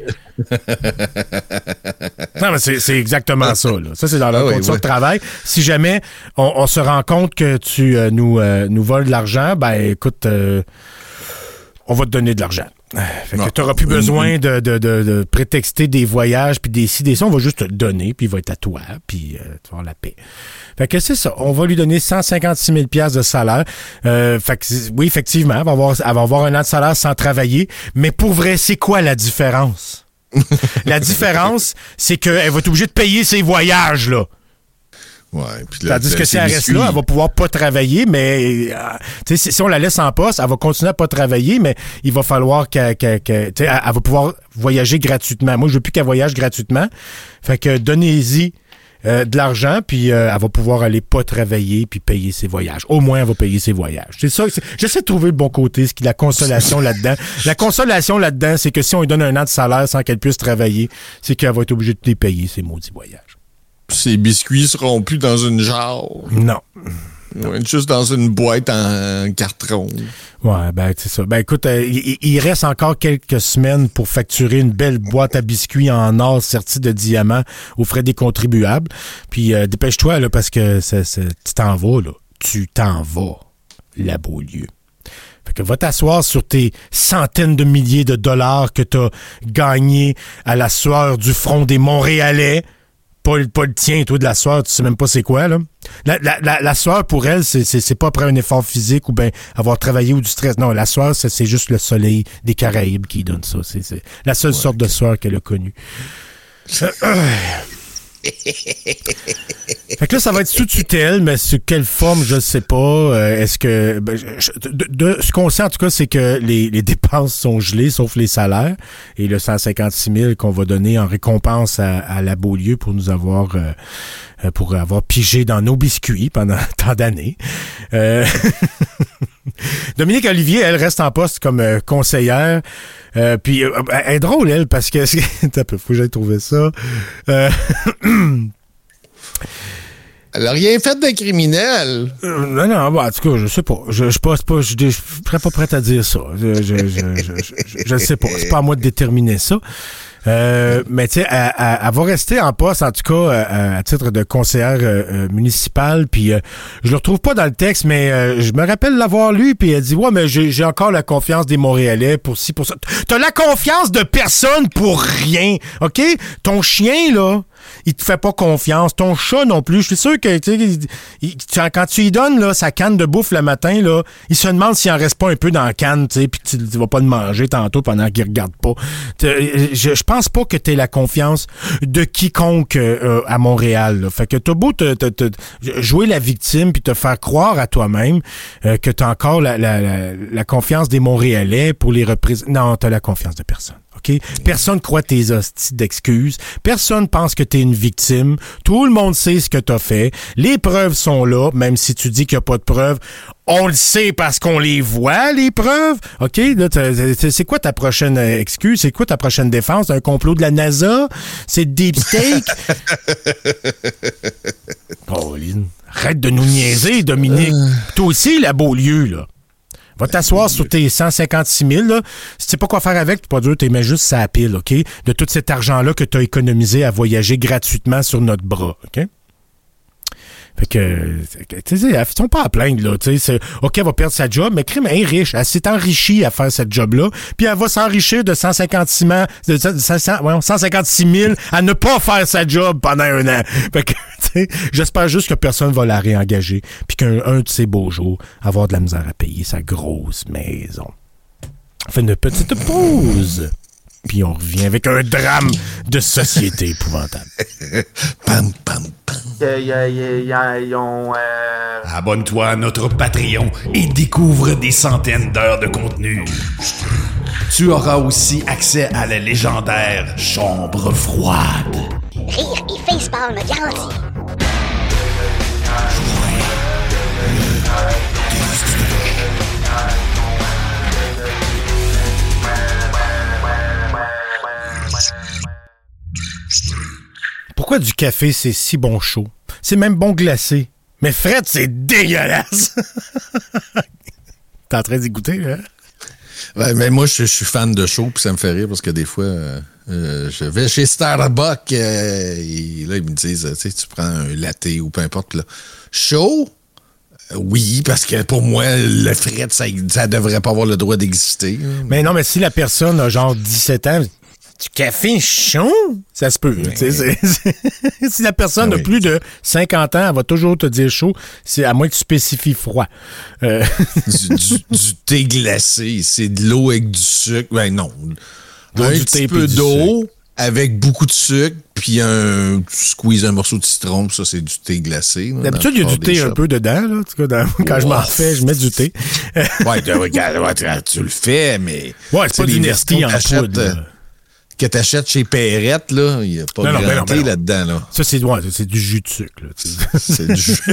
Non, mais c'est, c'est exactement ça, là. Ça, c'est dans leur ah, condition oui, de travail. Si jamais on, on se rend compte que tu euh, nous, euh, nous voles de l'argent, ben, écoute, euh, on va te donner de l'argent. Fait que tu n'auras plus besoin de, de, de, de prétexter des voyages puis des ci, des ça. On va juste te le donner, puis il va être à toi, puis euh, tu vas avoir la paix. Fait que c'est ça. On va lui donner cent cinquante-six mille dollars de salaire. Euh, fait que oui, effectivement, elle va, avoir, elle va avoir un an de salaire sans travailler. Mais pour vrai, c'est quoi la différence? La différence, c'est qu'elle va être obligée de payer ses voyages, là. Ouais, puis là, tandis que si elle reste là, elle va pouvoir pas travailler, mais euh, si, si on la laisse en poste, elle va continuer à pas travailler, mais il va falloir qu'elle, qu'elle, qu'elle, elle, elle va pouvoir voyager gratuitement. Moi, je veux plus qu'elle voyage gratuitement. Fait que donnez-y euh, de l'argent, puis euh, elle va pouvoir aller pas travailler puis payer ses voyages. Au moins, elle va payer ses voyages. C'est ça. C'est, j'essaie de trouver le bon côté, ce qui la consolation là-dedans. La consolation là-dedans, c'est que si on lui donne un an de salaire sans qu'elle puisse travailler, c'est qu'elle va être obligée de les payer ses maudits voyages. Ces biscuits seront plus dans une jarre. Non. Ils vont être juste dans une boîte en carton. Ouais, ben c'est ça. Ben écoute, euh, il, il reste encore quelques semaines pour facturer une belle boîte à biscuits en or sertie de diamants aux frais des contribuables. Puis euh, dépêche-toi, là, parce que c'est, c'est, tu t'en vas, là. Tu t'en vas, la Beaulieu. Fait que va t'asseoir sur tes centaines de milliers de dollars que t'as gagnés à la sueur du front des Montréalais. Pas, pas le tien, toi, de la sueur, tu sais même pas c'est quoi, là. La, la, la, la sueur, pour elle, c'est, c'est, c'est pas après un effort physique ou bien avoir travaillé ou du stress. Non, la sueur, c'est, c'est juste le soleil des Caraïbes qui donne ça. C'est, c'est la seule ouais, sorte de sueur qu'elle a connue. Euh, euh. Fait que là, ça va être sous tutelle, mais sous quelle forme, je ne sais pas. Euh, est-ce que... Ben, je, de, de, ce qu'on sait, en tout cas, c'est que les, les dépenses sont gelées, sauf les salaires. Et le cent cinquante-six mille qu'on va donner en récompense à, à la Beaulieu pour nous avoir... Euh, pour avoir pigé dans nos biscuits pendant tant d'années. Euh... Dominique Olivier, elle reste en poste comme euh, conseillère. Euh, puis, euh, elle est drôle, elle, parce que... Attends un peu, faut que j'aille trouver ça. Euh... Elle a rien fait de criminel. Euh, non, non, bon, en tout cas, je sais pas. Je je passe pas, je, je suis pas prêt à dire ça. Je je, je, je, je, je sais pas. C'est pas à moi de déterminer ça. Euh, mais tu sais, elle, elle, elle va rester en poste, en tout cas, à, à titre de conseillère euh, municipale. Puis euh, je le retrouve pas dans le texte, mais euh, je me rappelle l'avoir lu. Puis elle dit, ouais, mais j'ai, j'ai encore la confiance des Montréalais pour ci, pour ça. T'as la confiance de personne pour rien, ok? Ton chien là, il te fait pas confiance. Ton chat non plus. Je suis sûr que tu sais, quand tu lui donnes là sa canne de bouffe le matin là, il se demande s'il en reste pas un peu dans la canne, tu sais, puis tu, tu vas pas le manger tantôt pendant qu'il regarde pas. Je, je pense pas que t'aies la confiance de quiconque euh, à Montréal. Là. Fait que t'as beau te, te, te jouer la victime puis te faire croire à toi-même euh, que t'as encore la, la, la, la confiance des Montréalais pour les représenter. Non, t'as la confiance de personne. Okay? Personne croit tes hosties d'excuses. Personne pense que t'es une victime. Tout le monde sait ce que t'as fait. Les preuves sont là, même si tu dis qu'il n'y a pas de preuves. On le sait parce qu'on les voit, les preuves. OK? Là, c'est quoi ta prochaine excuse? C'est quoi ta prochaine défense? Un complot de la NASA? C'est Deep State? Oh, Lynn, arrête de nous niaiser, Dominique. Toi aussi, la Beaulieu, là. Va t'asseoir sur tes cent cinquante-six mille, là. Si tu sais pas quoi faire avec, tu pas dur, tu mets juste sa pile, OK? De tout cet argent-là que tu as économisé à voyager gratuitement sur notre bras, OK? Fait que, tu sais, elles sont pas à plaindre, là, tu sais. OK, elle va perdre sa job, mais crime, elle est riche. Elle s'est enrichie à faire cette job-là, puis elle va s'enrichir de cent cinquante-six mille à ne pas faire sa job pendant un an. Fait que, tu sais, j'espère juste que personne va la réengager, puis qu'un un de ces beaux jours, avoir de la misère à payer sa grosse maison. On fait une petite pause. Puis on revient avec un drame de société épouvantable. Pam, pam, pam. Yeah, yeah, yeah, yeah, ils ont, euh... Abonne-toi à notre Patreon et découvre des centaines d'heures de contenu. Tu auras aussi accès à la légendaire Chambre froide. Rire et facepalm garantis. Pourquoi du café, c'est si bon chaud? C'est même bon glacé. Mais Fred, c'est dégueulasse! T'es en train d'y goûter, hein? Ouais, mais moi, je, je suis fan de chaud, puis ça me fait rire parce que des fois, euh, euh, je vais chez Starbucks euh, et là, ils me disent, tu sais, tu prends un latte ou peu importe, là. Chaud? Euh, oui, parce que pour moi, le fret, ça, ça devrait pas avoir le droit d'exister. Hein. Mais non, mais si la personne a genre dix-sept ans, du café chaud, ça se peut. Mais... C'est, c'est... si la personne ah, a oui. plus de cinquante ans, elle va toujours te dire chaud, c'est à moins que tu spécifies froid. Euh... du, du, du thé glacé, c'est de l'eau avec du sucre. Ben non. Un du petit peu d'eau sucre. Avec beaucoup de sucre, puis un tu squeeze un morceau de citron, ça c'est du thé glacé. Là, d'habitude, il y a du thé un peu dedans. Là. En tout cas, dans, quand oh. je m'en fais, je mets du thé. ouais, tu, ouais, tu le fais, mais... Ouais, c'est pas du Nestlé en poudre. Que t'achètes chez Perrette, là, il n'y a pas non, de non, grand thé non, là-dedans, là. Ça, c'est, ouais, c'est du jus de sucre, là. c'est du jus.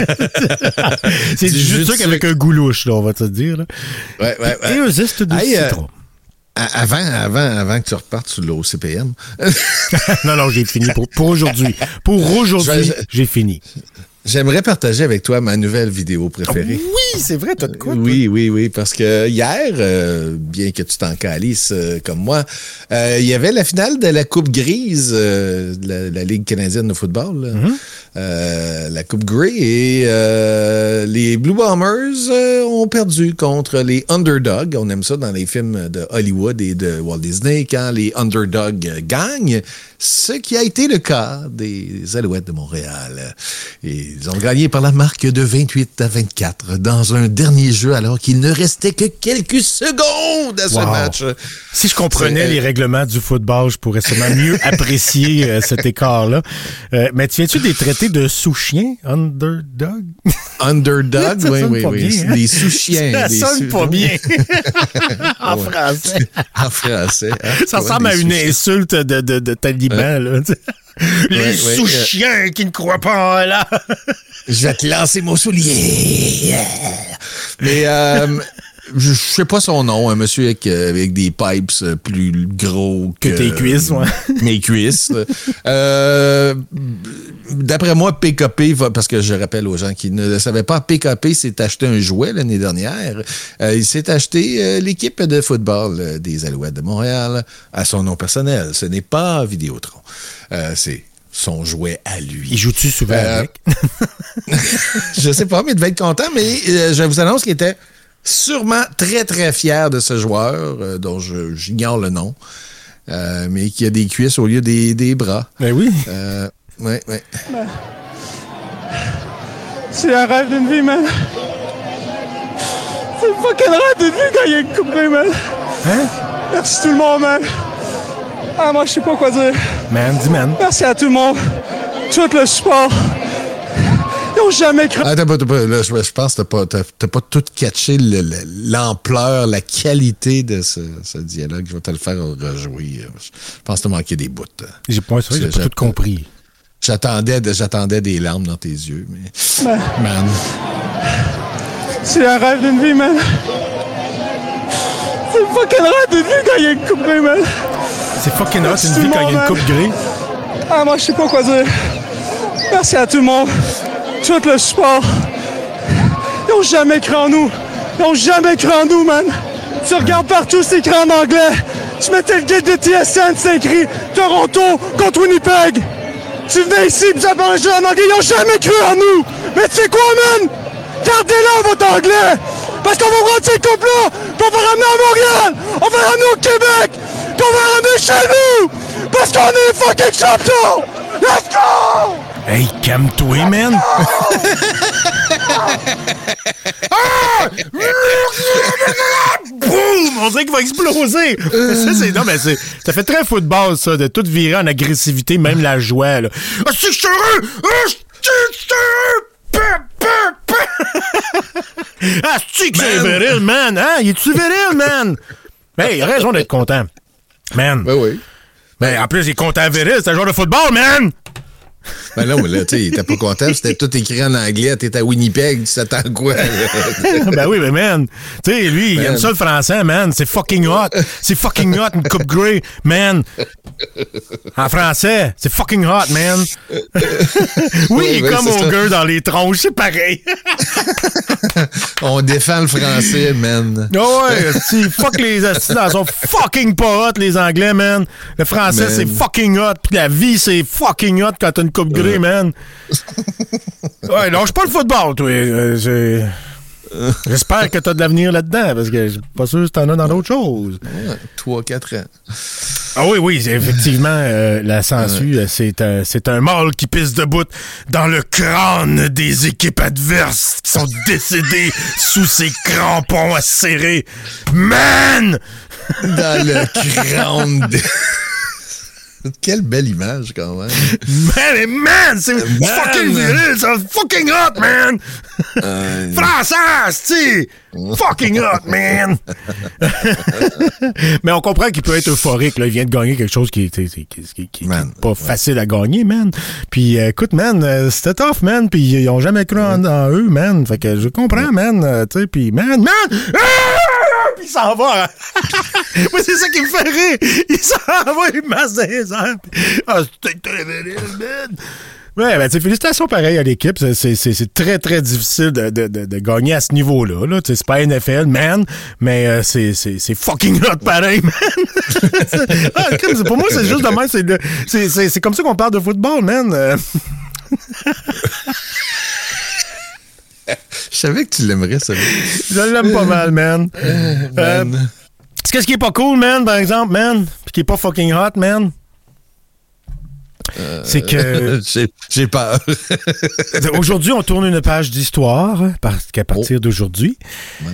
c'est du jus de sucre avec un goût louche, là, on va te dire, là. Ouais, ouais, ouais. Et un zeste de hey, citron. Euh, avant, avant, avant que tu repartes sur l'O C P M. non, non, j'ai fini pour, pour aujourd'hui. Pour aujourd'hui, je, j'ai fini. J'aimerais partager avec toi ma nouvelle vidéo préférée. Oh oui, c'est vrai, t'as de quoi? Oui, oui, oui, parce que hier, euh, bien que tu t'en calisses euh, comme moi, euh, il y avait la finale de la Coupe grise euh, de la, la Ligue canadienne de football, mm-hmm. euh, la Coupe Grey, et euh, les Blue Bombers euh, ont perdu contre les Underdogs. On aime ça dans les films de Hollywood et de Walt Disney, quand les Underdogs gagnent, ce qui a été le cas des Alouettes de Montréal. Et ils ont gagné par la marque de vingt-huit à vingt-quatre dans un dernier jeu alors qu'il ne restait que quelques secondes à ce wow. match. Si je comprenais C'est... les règlements du football, je pourrais sûrement mieux apprécier euh, cet écart-là. Euh, mais tu viens-tu des traités de sous-chiens? Underdog? Underdog? oui, oui, oui. Bien, hein? Des sous-chiens. Ça des sonne sous... pas bien. en ouais. français. En français. Hein? Ça ressemble à une insulte de, de, de taliban, hein? là. Les ouais, sous-chiens ouais. qui ne croient pas en là. Je vais te lancer mon soulier. Mais euh, je sais pas son nom, un monsieur avec, avec des pipes plus gros que, que tes cuisses, ouais. Mes cuisses. euh, d'après moi, P K P va, parce que je rappelle aux gens qui ne le savaient pas, P K P s'est acheté un jouet l'année dernière. Euh, il s'est acheté euh, l'équipe de football euh, des Alouettes de Montréal à son nom personnel. Ce n'est pas Vidéotron. Euh, c'est son jouet à lui. Il joue-tu souvent euh, avec? Je sais pas, mais il devait être content, mais euh, je vous annonce qu'il était sûrement très, très fier de ce joueur, euh, dont je, j'ignore le nom, euh, mais qui a des cuisses au lieu des, des bras. Ben oui. Euh, ouais, ouais. Ben, c'est un rêve d'une vie, man. C'est le fucking rêve d'une vie quand il y a une coupe de man. Hein? Merci tout le monde, man. Ah, moi, je sais pas quoi dire. Man, dis man. Merci à tout le monde. Tout le support. Ils n'ont jamais cru. Ah, t'as pas, t'as pas, là, je, je pense que t'as pas, t'as, t'as pas tout catché le, le, l'ampleur, la qualité de ce, ce dialogue. Je vais te le faire rejouer. Je pense que t'as manqué des bouts. J'ai pas, c'est vrai, j'ai pas tout compris. J'attendais, j'attendais des larmes dans tes yeux, mais... Ben, man. C'est un rêve d'une vie, man. C'est le fucking rêve d'une vie quand il y a une coupe grise, man. C'est fucking rêve d'une vie quand il y a une coupe grise. Ah, moi, je sais pas quoi dire. Merci à tout le monde. Tout le support. Ils n'ont jamais cru en nous. Ils n'ont jamais cru en nous, man. Tu regardes partout, c'est écrit en anglais. Tu mettais le guide de T S N, c'est écrit Toronto contre Winnipeg. Tu venais ici, puis ça parlait en anglais. Ils n'ont jamais cru en nous. Mais tu sais quoi, man? Gardez-le, votre anglais. Parce qu'on va rendre ces coupes-là, puis on va ramener à Montréal. On va ramener au Québec. Puis on va ramener chez nous. Parce qu'on est les fucking champions. Let's go! Hey, calme-toi, man! Ah! Boum! On dirait qu'il va exploser! Ça, c'est, non, mais c'est, ça fait très football, ça, de tout virer en agressivité, même la joie, là. Ah, c'est que je te rue! Ah, c'est que Ah, c'est que c'est viril, man! Hein? Il est-tu viril, man? Ben, il a raison d'être content. Man. Ben oui. Ben, en plus, il est content viril, c'est un joueur de football, man! Ben non, mais là, tu sais, il était pas content. C'était tout écrit en anglais. T'es à Winnipeg, tu t'attends quoi? Ben oui, mais man, tu sais, lui, man. Il aime ça le français, man. C'est fucking hot. C'est fucking hot, une coupe grey, man. En français, c'est fucking hot, man. Oui, ouais, ben, comme au gars dans les tronches, c'est pareil. On défend le français, man. Oh ouais, si, fuck les astis, ils sont fucking pas hot, les Anglais, man. Le français, man. C'est fucking hot. Puis la vie, c'est fucking hot quand t'as une coupe grey, man. Ouais, lâche pas le football, toi. Euh, j'ai... J'espère que t'as de l'avenir là-dedans, parce que je suis pas sûr que t'en as dans d'autres choses. Ouais, trois quatre ans. Ah oui, oui, effectivement, euh, la sangsue, ouais. c'est, un, c'est un mâle qui pisse debout dans le crâne des équipes adverses qui sont décédées sous ses crampons acérés. Man! Dans le crâne de... Quelle belle image, quand même. Man, man, c'est man. Fucking viril, c'est fucking hot, man! Euh... Français, tu fucking hot, man! Mais on comprend qu'il peut être euphorique, là. Il vient de gagner quelque chose qui est, qui, qui, qui, qui man, est pas ouais. facile à gagner, man. Puis, euh, écoute, man, euh, c'était tough, man. Puis, ils ont jamais cru en, en eux, man. Fait que je comprends, man. Euh, tu sais, puis, man, man! Ah! Puis il s'en va. Moi, c'est ça qui me fait rire. Il s'en va, il masse des airs. Ah, c'est très viril, man. Ouais, ben, tu sais, félicitations pareil à l'équipe. C'est, c'est, c'est très, très difficile de, de, de, de gagner à ce niveau-là. Là. C'est pas N F L, man, mais euh, c'est, c'est, c'est fucking hot pareil, man. Ah, pour moi, c'est juste de même. C'est, de, c'est, c'est, c'est comme ça qu'on parle de football, man. Je savais que tu l'aimerais, ça. Je l'aime pas mal, man. Euh, euh, qu'est-ce qui est pas cool, man, par exemple, man? Puis qui est pas fucking hot, man? Euh, c'est que... j'ai, j'ai peur. Aujourd'hui, on tourne une page d'histoire, parce qu'à partir oh. d'aujourd'hui... Man.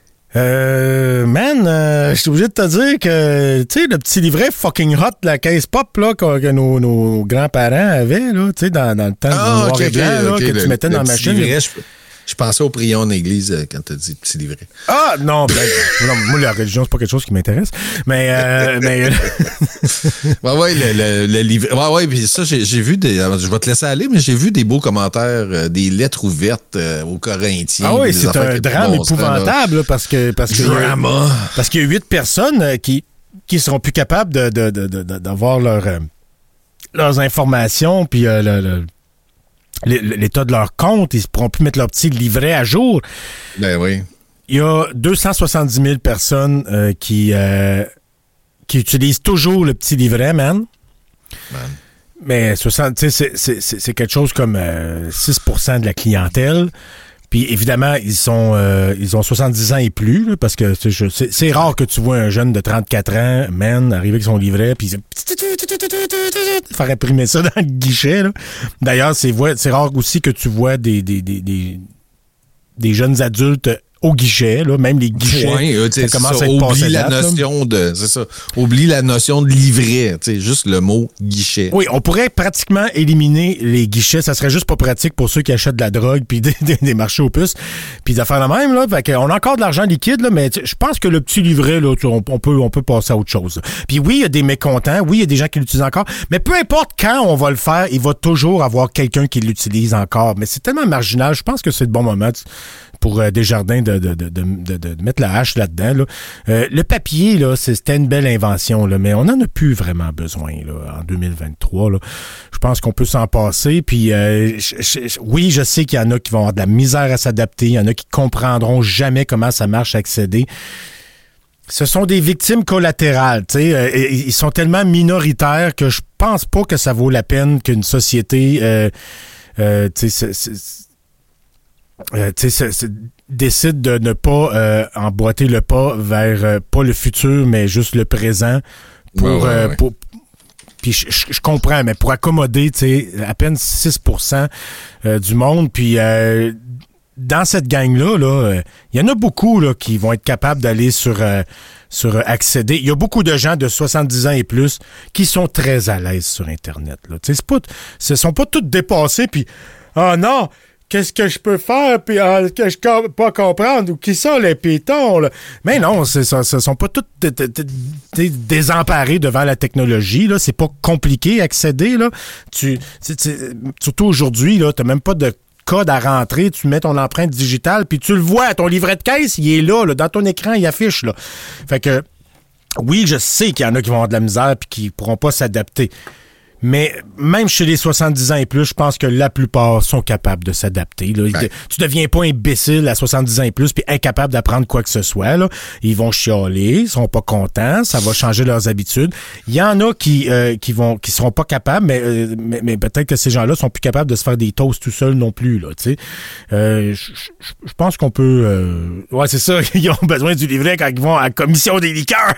Euh, man, euh, je suis obligé de te dire que, tu sais, le petit livret fucking hot de la caisse pop, là, que, que nos, nos grands-parents avaient, là, tu sais, dans, dans le temps ah, du noir okay, et blanc, okay, là, okay, que le, tu mettais le dans la machine. Livret, je, je pensais au prion en église euh, quand t'as dit petit livret. Ah, non, ben, non, moi, la religion, c'est pas quelque chose qui m'intéresse, mais, euh, mais... ouais, ouais, le, le, le livret, ouais, ouais, puis ça, j'ai, j'ai vu des, je vais te laisser aller, mais j'ai vu des beaux commentaires, euh, des lettres ouvertes euh, aux Corinthiens. Ah oui, c'est un drame épouvantable, là, parce que, parce que, drama. Parce qu'il y a huit personnes euh, qui, qui seront plus capables de, de, de, de, d'avoir leur, euh, leurs informations, puis euh, le, le l'état de leur compte, ils ne pourront plus mettre leur petit livret à jour. Ben oui. Il y a deux cent soixante-dix mille personnes euh, qui, euh, qui utilisent toujours le petit livret, man. Man. Mais soixante, c'est, c'est, c'est, c'est quelque chose comme euh, six pour cent de la clientèle. Puis évidemment, ils sont euh, ils ont soixante-dix ans et plus, là, parce que c'est, c'est, c'est rare que tu vois un jeune de trente-quatre ans, man, arriver avec son livret, puis faire imprimer ça dans le guichet. Là. D'ailleurs, c'est, c'est rare aussi que tu vois des, des, des, des, des jeunes adultes au guichet, là, même les guichets, ouais, euh, ça commence ça, à être oublie passé la date, notion là. de, c'est ça, oublie la notion de livret, tu sais, juste le mot guichet. Oui, on pourrait pratiquement éliminer les guichets, ça serait juste pas pratique pour ceux qui achètent de la drogue puis des, des, des marchés aux puces, puis d'affaires la même là, fait qu'on a encore de l'argent liquide là, mais je pense que le petit livret là, on, on peut on peut passer à autre chose. Puis oui, il y a des mécontents, oui, il y a des gens qui l'utilisent encore, mais peu importe quand on va le faire, il va toujours avoir quelqu'un qui l'utilise encore, mais c'est tellement marginal, je pense que c'est le bon moment pour euh, Desjardins de, de, de, de, de, de mettre la hache là-dedans. Là. Euh, le papier, là, c'était une belle invention, là, mais on n'en a plus vraiment besoin là, en deux mille vingt-trois. Là. Je pense qu'on peut s'en passer. Puis, euh, je, je, oui, je sais qu'il y en a qui vont avoir de la misère à s'adapter. Il y en a qui comprendront jamais comment ça marche accéder. Ce sont des victimes collatérales. T'sais. Euh, ils sont tellement minoritaires que je pense pas que ça vaut la peine qu'une société... Euh, euh, t'sais, c'est, c'est, Euh, tu sais, décide de ne pas euh, emboîter le pas vers euh, pas le futur, mais juste le présent. Pour, ouais, ouais, euh, ouais. pour puis je, je comprends, mais pour accommoder, tu sais, à peine six pour cent euh, du monde. Puis euh, dans cette gang-là, là, il y en a beaucoup là qui vont être capables d'aller sur euh, sur accéder. Il y a beaucoup de gens de soixante-dix ans et plus qui sont très à l'aise sur Internet. Là. Tu sais, c'est pas, ce sont pas tous dépassés. Puis ah oh non. qu'est-ce que je peux faire, puis euh, que je peux pas comprendre, ou qui sont les pitons, là? Mais non, ce ne sont pas tous d- d- d- désemparés devant la technologie, là. C'est pas compliqué à accéder, là. Tu, tu, tu, surtout aujourd'hui, là, t'as même pas de code à rentrer, tu mets ton empreinte digitale, puis tu le vois, ton livret de caisse, il est là, là, dans ton écran, il affiche, là. Fait que, oui, je sais qu'il y en a qui vont avoir de la misère puis qui pourront pas s'adapter. Mais même chez les soixante-dix ans et plus, je pense que la plupart sont capables de s'adapter. Là. Ouais. Tu deviens pas imbécile à soixante-dix ans et plus puis incapable d'apprendre quoi que ce soit. Là. Ils vont chialer, ils seront pas contents, ça va changer leurs habitudes. Il y en a qui euh, qui vont qui seront pas capables, mais, euh, mais, mais peut-être que ces gens-là sont plus capables de se faire des toasts tout seuls non plus. Là, tu sais. Euh, je pense qu'on peut... Euh... Ouais, c'est ça, ils ont besoin du livret quand ils vont à la commission des liqueurs.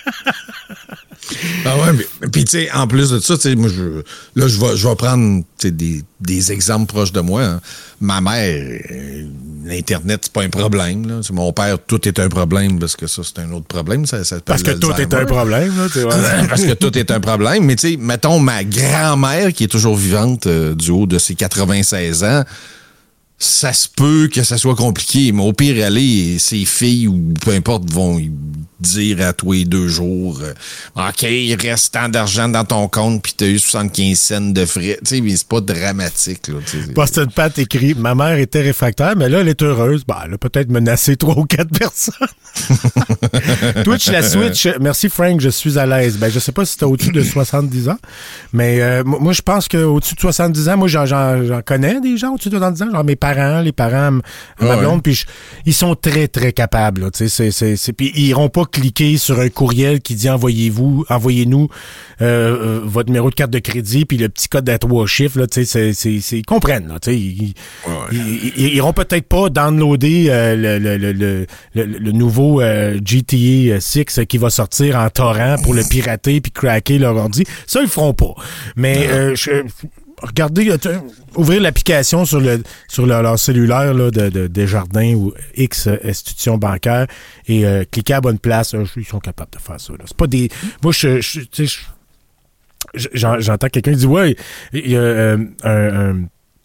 Ah ouais, mais puis tu sais, en plus de ça, tu sais, moi, je, là, je vais, je vais prendre des, des exemples proches de moi. Hein. Ma mère, euh, l'Internet, c'est pas un problème. Là. Mon père, tout est un problème parce que ça, c'est un autre problème. Ça, ça parce que tout est un problème. Là, tu vois. Parce que tout est un problème. Mais tu sais, mettons ma grand-mère, qui est toujours vivante euh, du haut de ses quatre-vingt-seize ans, ça se peut que ça soit compliqué, mais au pire, aller, ses filles ou peu importe vont dire à tous les deux jours euh, OK, il reste tant d'argent dans ton compte puis t'as eu soixante-quinze cents de frais. Tu sais, mais c'est pas dramatique. Là, Boston Pat écrit « Ma mère était réfractaire, mais là, elle est heureuse. Ben, elle a peut-être menacé trois ou quatre personnes. » Twitch, la Switch. Merci, Frank, je suis à l'aise. Ben, je sais pas si t'as au-dessus de soixante-dix ans, mais euh, moi, je pense qu'au-dessus de soixante-dix ans, moi, j'en, j'en, j'en connais des gens au-dessus de soixante-dix ans, genre mes parents, les parents à ma blonde, puis ils sont très, très capables. Là, c'est, c'est, c'est, puis ils iront pas cliquer sur un courriel qui dit envoyez-vous, envoyez-nous euh, euh, votre numéro de carte de crédit puis le petit code à trois chiffres. Là, c'est, c'est, c'est, ils comprennent. Là, ils, ouais. ils, ils iront peut-être pas downloader euh, le, le, le, le, le, le nouveau euh, G T A six qui va sortir en torrent pour le pirater puis craquer leur ordi. Ça, ils le feront pas. Mais euh, je, regardez, euh, ouvrir l'application sur le sur le, leur cellulaire là, de, de Desjardins ou X euh, institution bancaire et euh, cliquer à la bonne place. Euh, ils sont capables de faire ça. Là. C'est pas des. Moi, je, je, tu sais, je, j'en, j'entends quelqu'un dire ouais, il y a euh, un, un,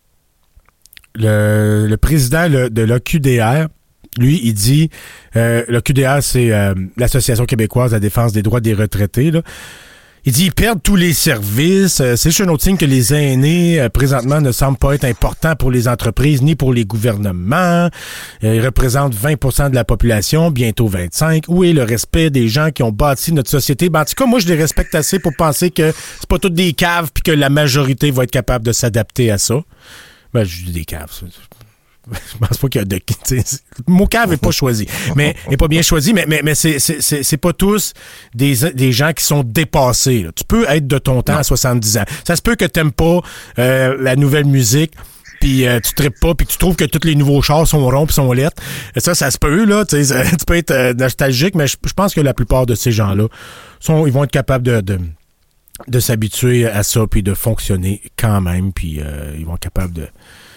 le, le président le, de l'O Q D R. Lui, il dit, euh, l'O Q D R, c'est euh, l'Association québécoise à la défense des droits des retraités, là. Il dit, ils perdent tous les services. Euh, c'est juste un autre signe que les aînés, euh, présentement, ne semblent pas être importants pour les entreprises ni pour les gouvernements. Euh, ils représentent vingt pour cent de la population, bientôt vingt-cinq. Où est le respect des gens qui ont bâti notre société? Ben, en tout cas, moi, je les respecte assez pour penser que c'est pas toutes des caves puis que la majorité va être capable de s'adapter à ça. Ben, je dis des caves, ça. Je pense pas qu'il y a de... Le mot cave n'est pas choisi. Mais n'est pas bien choisi, mais, mais, mais c'est, c'est, c'est, c'est pas tous des, des gens qui sont dépassés. Là. Tu peux être de ton temps non. à soixante-dix ans. Ça se peut que t'aimes pas euh, la nouvelle musique, puis euh, tu tripes pas, puis tu trouves que tous les nouveaux chars sont ronds pis sont lettres. Ça, ça se peut, là. Tu peux être euh, nostalgique, mais je pense que la plupart de ces gens-là, sont, ils vont être capables de... de de s'habituer à ça, puis de fonctionner quand même, puis euh, ils vont être capables de...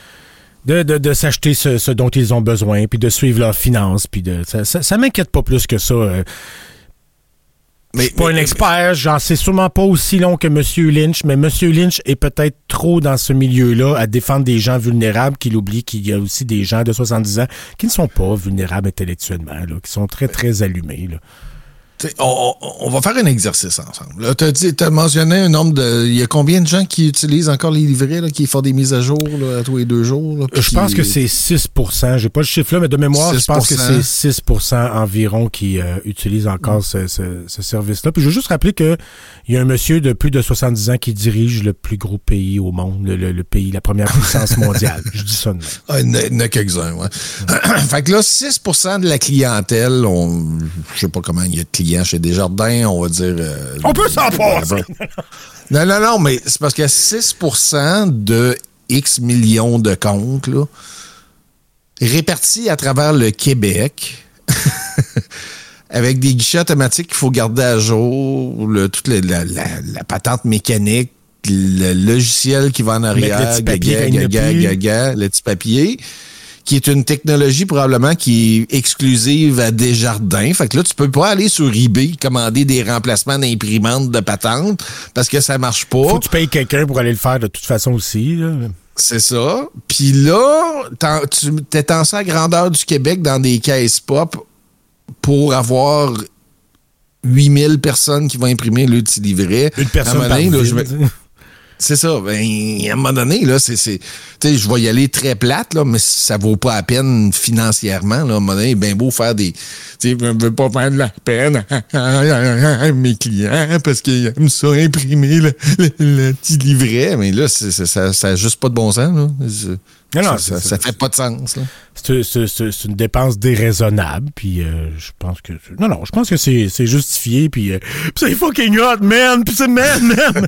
De, de, de s'acheter ce, ce dont ils ont besoin, puis de suivre leurs finances, puis de ça, ça, ça m'inquiète pas plus que ça. Euh. Mais, je suis pas mais, un expert, j'en sais sûrement pas aussi long que M. Lynch, mais M. Lynch est peut-être trop dans ce milieu-là à défendre des gens vulnérables qu'il oublie qu'il y a aussi des gens de soixante-dix ans qui ne sont pas vulnérables intellectuellement, là, qui sont très, très allumés, là. On, on va faire un exercice ensemble. Là, t'as dit, t'as mentionné un nombre de... Il y a combien de gens qui utilisent encore les livrets, là, qui font des mises à jour là, à tous les deux jours? Là, je pense qui... que c'est six pour cent. J'ai pas le chiffre là, mais de mémoire, six pour cent. Je pense que c'est six pour cent environ qui euh, utilisent encore ce, ce, ce service-là. Puis je veux juste rappeler qu'il y a un monsieur de plus de soixante-dix ans qui dirige le plus gros pays au monde, le, le, le pays, la première puissance mondiale. Je dis ça de même. Ah, il y en a quelques-uns, ouais. Fait que là, six pour cent de la clientèle, on... je sais pas comment il y a de clients chez Desjardins, on va dire... Euh, on peut s'en passer! Non, non, non, mais c'est parce qu'il y a six pour cent de X millions de comptes, là, répartis à travers le Québec, avec des guichets automatiques qu'il faut garder à jour, le, toute le, la, la, la patente mécanique, le logiciel qui va en arrière, gaga, gaga, gaga, le petit papier, qui est une technologie probablement qui est exclusive à Desjardins. Fait que là, tu peux pas aller sur eBay commander des remplacements d'imprimantes de patente parce que ça marche pas. Faut que tu payes quelqu'un pour aller le faire de toute façon aussi, là. C'est ça. Puis là, tu t'étends ça à grandeur du Québec dans des caisses pop pour avoir huit mille personnes qui vont imprimer le petit livret. Une personne par donné, là, je me... C'est ça. Ben, à un moment donné, là, c'est, c'est, tu sais, je vais y aller très plate, là, mais ça vaut pas la peine financièrement, là. À un moment donné, bien beau faire des, tu sais, je veux pas faire de la peine à mes clients parce qu'ils aiment ça imprimer le, le, le petit livret. Mais là, c'est, c'est, ça, ça a juste pas de bon sens, là. C'est, Non, non, ça, ça, ça fait pas de sens, là. C'est, c'est, c'est, c'est une dépense déraisonnable, puis euh, je pense que... Non, non, je pense que c'est, c'est justifié, puis euh, c'est fucking hot, man! Puis c'est man, man!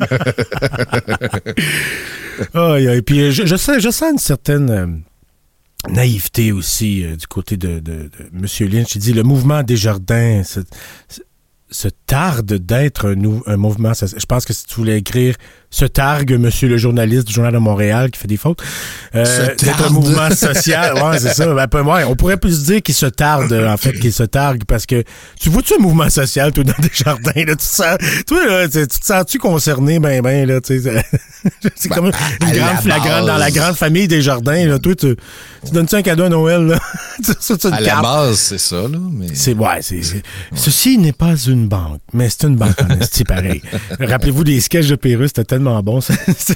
Aïe, aïe, puis je, je, sens, je sens une certaine euh, naïveté aussi euh, du côté de, de, de M. Lynch. Il dit, le mouvement Desjardins se, se tarde d'être un, nou, un mouvement... Je pense que si tu voulais écrire... se targue, monsieur le journaliste du Journal de Montréal qui fait des fautes. Euh, c'est un mouvement social. Ouais, c'est ça. Ben, peu, ouais, on pourrait plus dire qu'il se tarde, en fait, qu'il se targue, parce que tu vois-tu un mouvement social, toi, dans Desjardins, là, tu te sens, toi, là, tu te sens-tu concerné, ben, ben, là, tu sais, c'est ben, comme une grande flagrante dans la grande famille Desjardins, là, toi, tu, tu donnes-tu un cadeau à Noël, là? ça, ça, à la carte. Base, c'est ça, là, mais... C'est, ouais, c'est, c'est... Ouais. Ceci n'est pas une banque, mais c'est une banque, en esti, pareil. Rappelez-vous des sketchs de Pérus, c'était tellement bon. C'est, c'est...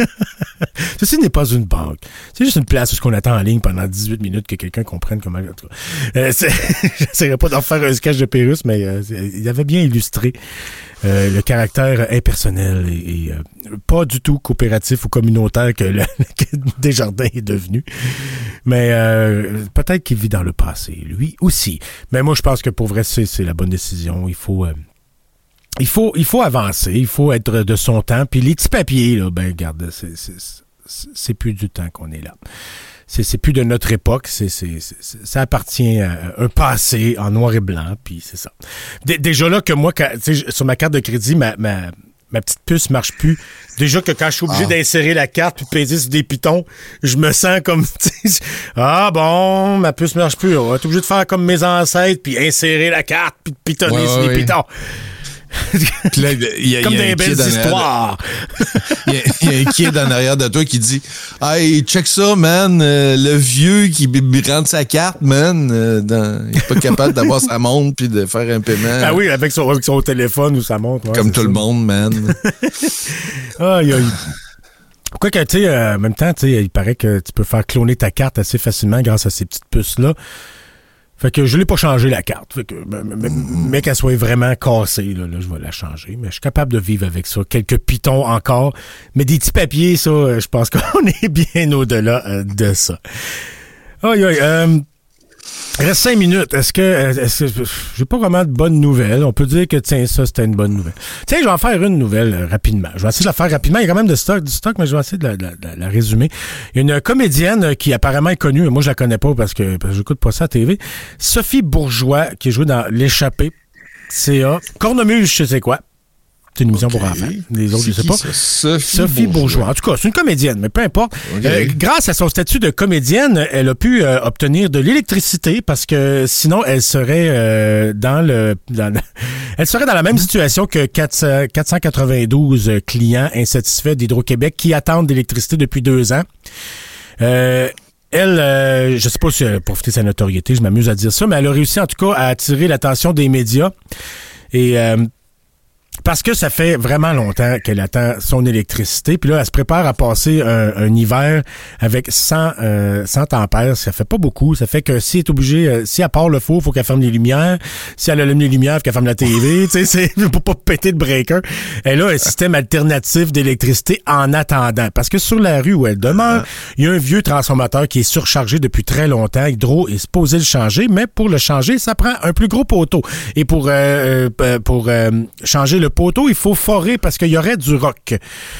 Ceci n'est pas une banque. C'est juste une place où on attend en ligne pendant dix-huit minutes que quelqu'un comprenne comment... Euh, j'essaierai pas d'en faire un sketch de Pérus, mais euh, il avait bien illustré euh, le caractère impersonnel et, et euh, pas du tout coopératif ou communautaire que, le, que Desjardins est devenu. Mais euh, peut-être qu'il vit dans le passé, lui aussi. Mais moi, je pense que pour vrai, c'est, c'est la bonne décision. Il faut... Euh, Il faut, il faut avancer, il faut être de son temps. Puis les petits papiers, là, ben, regarde, c'est, c'est, c'est, c'est plus du temps qu'on est là. C'est, c'est plus de notre époque. C'est, c'est, c'est, ça appartient à un passé en noir et blanc. Puis c'est ça. D- déjà là que moi, quand, sur ma carte de crédit, ma, ma, ma petite puce marche plus. Déjà que quand je suis obligé ah. d'insérer la carte puis de peser sur des pitons, je me sens comme... Ah bon, ma puce marche plus. On va être obligé de faire comme mes ancêtres puis insérer la carte puis de pitonner ouais, sur ouais, les ouais. pitons. Puis là, y a, comme y a des belles histoires. Il y, y a un kid en arrière de toi qui dit « Hey, check ça, man, euh, le vieux qui rentre sa carte, man, euh, dans, il est pas capable d'avoir sa montre puis de faire un paiement. » Ah oui, avec son, avec son téléphone ou sa montre. Ouais, comme tout ça. Le monde, man. Aïe, aïe. Quoi que, tu sais, euh, en même temps, tu sais, il paraît que tu peux faire cloner ta carte assez facilement grâce à ces petites puces-là. Fait que je l'ai pas changé la carte. Fait que, mais, mais, mais qu'elle soit vraiment cassée, là, là, je vais la changer. Mais je suis capable de vivre avec ça. Quelques pitons encore. Mais des petits papiers, ça, je pense qu'on est bien au-delà euh, de ça. Aïe, aïe, euh, reste cinq minutes. Est-ce que, est-ce que j'ai pas vraiment de bonnes nouvelles? On peut dire que, tiens, ça, c'était une bonne nouvelle. Tiens, je vais en faire une nouvelle euh, rapidement. Je vais essayer de la faire rapidement. Il y a quand même de stock, du stock, mais je vais essayer de la, de la, de la résumer. Il y a une comédienne qui apparemment est connue. Moi, je la connais pas parce que, parce que j'écoute pas ça à T V. Sophie Bourgeois, qui joue dans L'échappée. C A. Cornemuse, je sais quoi. C'est une émission okay. pour enfants. Les autres, c'est je sais pas. Sophie, Sophie Bourgeois. Bourgeois. En tout cas, c'est une comédienne, mais peu importe. Okay. Euh, grâce à son statut de comédienne, elle a pu euh, obtenir de l'électricité parce que sinon, elle serait euh, dans le... Dans le elle serait dans la même situation que quatre cent quatre-vingt-douze clients insatisfaits d'Hydro-Québec qui attendent d'électricité depuis deux ans. Euh, Elle, euh, je sais pas si elle a profité de sa notoriété, je m'amuse à dire ça, mais elle a réussi en tout cas à attirer l'attention des médias. Et... Euh, parce que ça fait vraiment longtemps qu'elle attend son électricité. Puis là, elle se prépare à passer un, un hiver avec cent, euh, cent ampères. Ça fait pas beaucoup. Ça fait que si elle est obligée, euh, si elle part le four, il faut qu'elle ferme les lumières. Si elle allume les lumières, il faut qu'elle ferme la T V. Tu sais, c'est pour pas péter le breaker. Elle a un système alternatif d'électricité en attendant. Parce que sur la rue où elle demeure, il y a un vieux transformateur qui est surchargé depuis très longtemps. Hydro est supposé le changer, mais pour le changer, ça prend un plus gros poteau. Et pour, euh, euh, pour euh, changer le poteau, il faut forer parce qu'il y aurait du rock.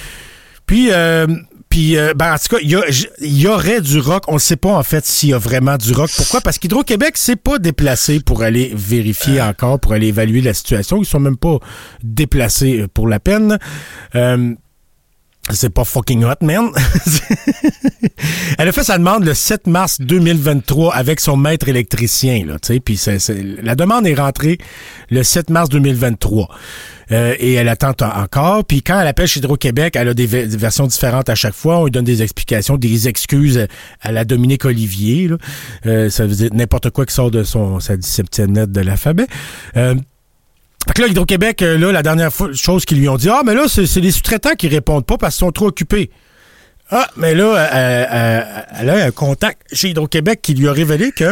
Puis, euh, puis euh, ben, en tout cas, il y, y aurait du rock. On ne sait pas, en fait, s'il y a vraiment du rock. Pourquoi? Parce qu'Hydro-Québec s'est pas déplacé pour aller vérifier encore, pour aller évaluer la situation. Ils sont même pas déplacés pour la peine. Euh, C'est pas fucking hot, man. Elle a fait sa demande le sept mars deux mille vingt-trois avec son maître électricien, là, tu sais, puis c'est, c'est, la demande est rentrée le sept mars deux mille vingt-trois. Euh, et elle attend t- encore. Puis quand elle appelle chez Hydro-Québec, elle a des, v- des versions différentes à chaque fois. On lui donne des explications, des excuses à la Dominique Olivier. Là. Euh, ça veut dire n'importe quoi qui sort de son sa dix-septième lettre de l'alphabet. Euh, Fait que là, Hydro-Québec, là, la dernière fois, chose qu'ils lui ont dit, ah, mais là, c'est, c'est les sous-traitants qui répondent pas parce qu'ils sont trop occupés. Ah, mais là, elle, elle, elle a un contact chez Hydro-Québec qui lui a révélé que,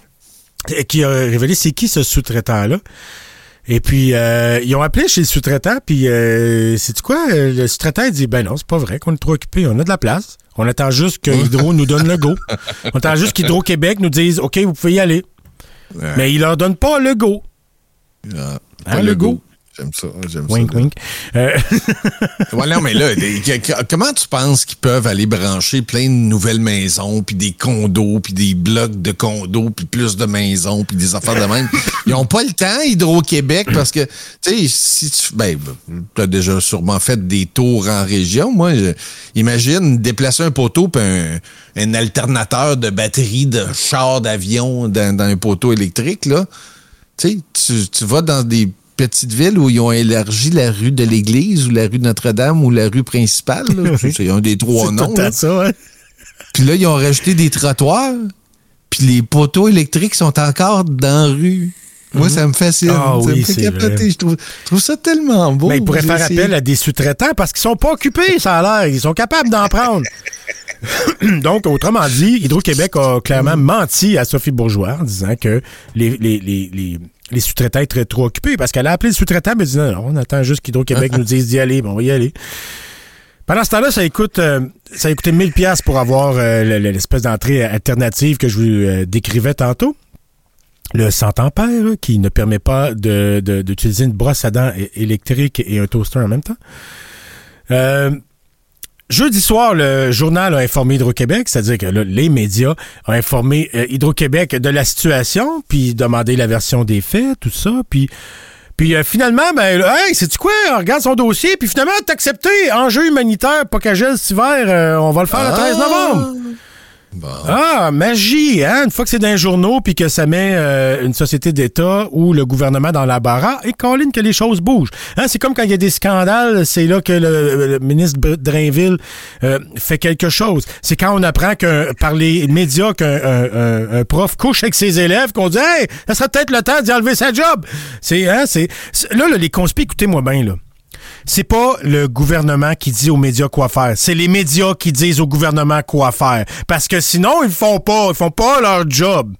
qui a révélé c'est qui ce sous-traitant-là. Et puis, euh, ils ont appelé chez le sous-traitant, puis, euh, sais-tu quoi? Le sous-traitant, il dit, ben non, c'est pas vrai qu'on est trop occupé, on a de la place. On attend juste que Hydro nous donne le go. On attend juste qu'Hydro-Québec nous dise, OK, vous pouvez y aller. Ouais. Mais il leur donne pas le go. Ah, hein, pas le, le go. go. J'aime ça, j'aime wink, ça. Wink, euh... ouais, non, mais là, comment tu penses qu'ils peuvent aller brancher plein de nouvelles maisons, puis des condos, puis des blocs de condos, puis plus de maisons, puis des affaires de même? Ils n'ont pas le temps, Hydro-Québec, parce que, tu sais, si tu... Ben, tu as déjà sûrement fait des tours en région. Moi, je, imagine déplacer un poteau puis un, un alternateur de batterie de char d'avion dans, dans un poteau électrique, là. Tu sais, tu vas dans des petites villes où ils ont élargi la rue de l'église ou la rue de Notre-Dame ou la rue principale. Là. C'est un des trois c'est noms. Tout à ça, ouais. Puis là, ils ont rajouté des trottoirs. Puis les poteaux électriques sont encore dans la rue. Moi, mm-hmm. ça me fascine. Ah, ça oui, me fait c'est capoter. vrai. Je trouve, je trouve ça tellement beau. Mais ils pourraient faire appel à des sous-traitants parce qu'ils sont pas occupés, ça a l'air. Ils sont capables d'en prendre. Donc, autrement dit, Hydro-Québec a clairement mm. menti à Sophie Bourgeois en disant que les, les, les, les, les sous-traitants étaient trop occupés parce qu'elle a appelé le sous-traitant mais elle dit non, non, on attend juste qu'Hydro-Québec nous dise d'y aller, bon, on va y aller. Pendant ce temps-là, ça coûte euh, ça a coûté mille dollars pour avoir euh, l'espèce d'entrée alternative que je vous euh, décrivais tantôt. Le cent ampères, là, qui ne permet pas de, de, d'utiliser une brosse à dents électrique et un toaster en même temps. Euh, jeudi soir, le journal a informé Hydro-Québec, c'est-à-dire que là, les médias ont informé euh, Hydro-Québec de la situation, puis demandé la version des faits, tout ça, puis... Puis euh, finalement, ben, là, hey, sais-tu quoi? On regarde son dossier, puis finalement, t'as accepté. Enjeu humanitaire, pas qu'à gel cet hiver, euh, on va le faire ah! le treize novembre. Bon. Ah, magie, hein? Une fois que c'est dans les journaux puis que ça met euh, une société d'État ou le gouvernement dans l'embarras, et Colin, que les choses bougent. Hein? C'est comme quand il y a des scandales, c'est là que le, le ministre Drainville euh, fait quelque chose. C'est quand on apprend que par les médias qu'un un, un, un prof couche avec ses élèves, qu'on dit « Hey, ça serait peut-être le temps d'y enlever sa job! » C'est, hein, c'est, c'est... Là, là, les conspires, écoutez-moi bien, là. C'est pas le gouvernement qui dit aux médias quoi faire. C'est les médias qui disent au gouvernement quoi faire. Parce que sinon, ils font pas. Ils font pas leur job.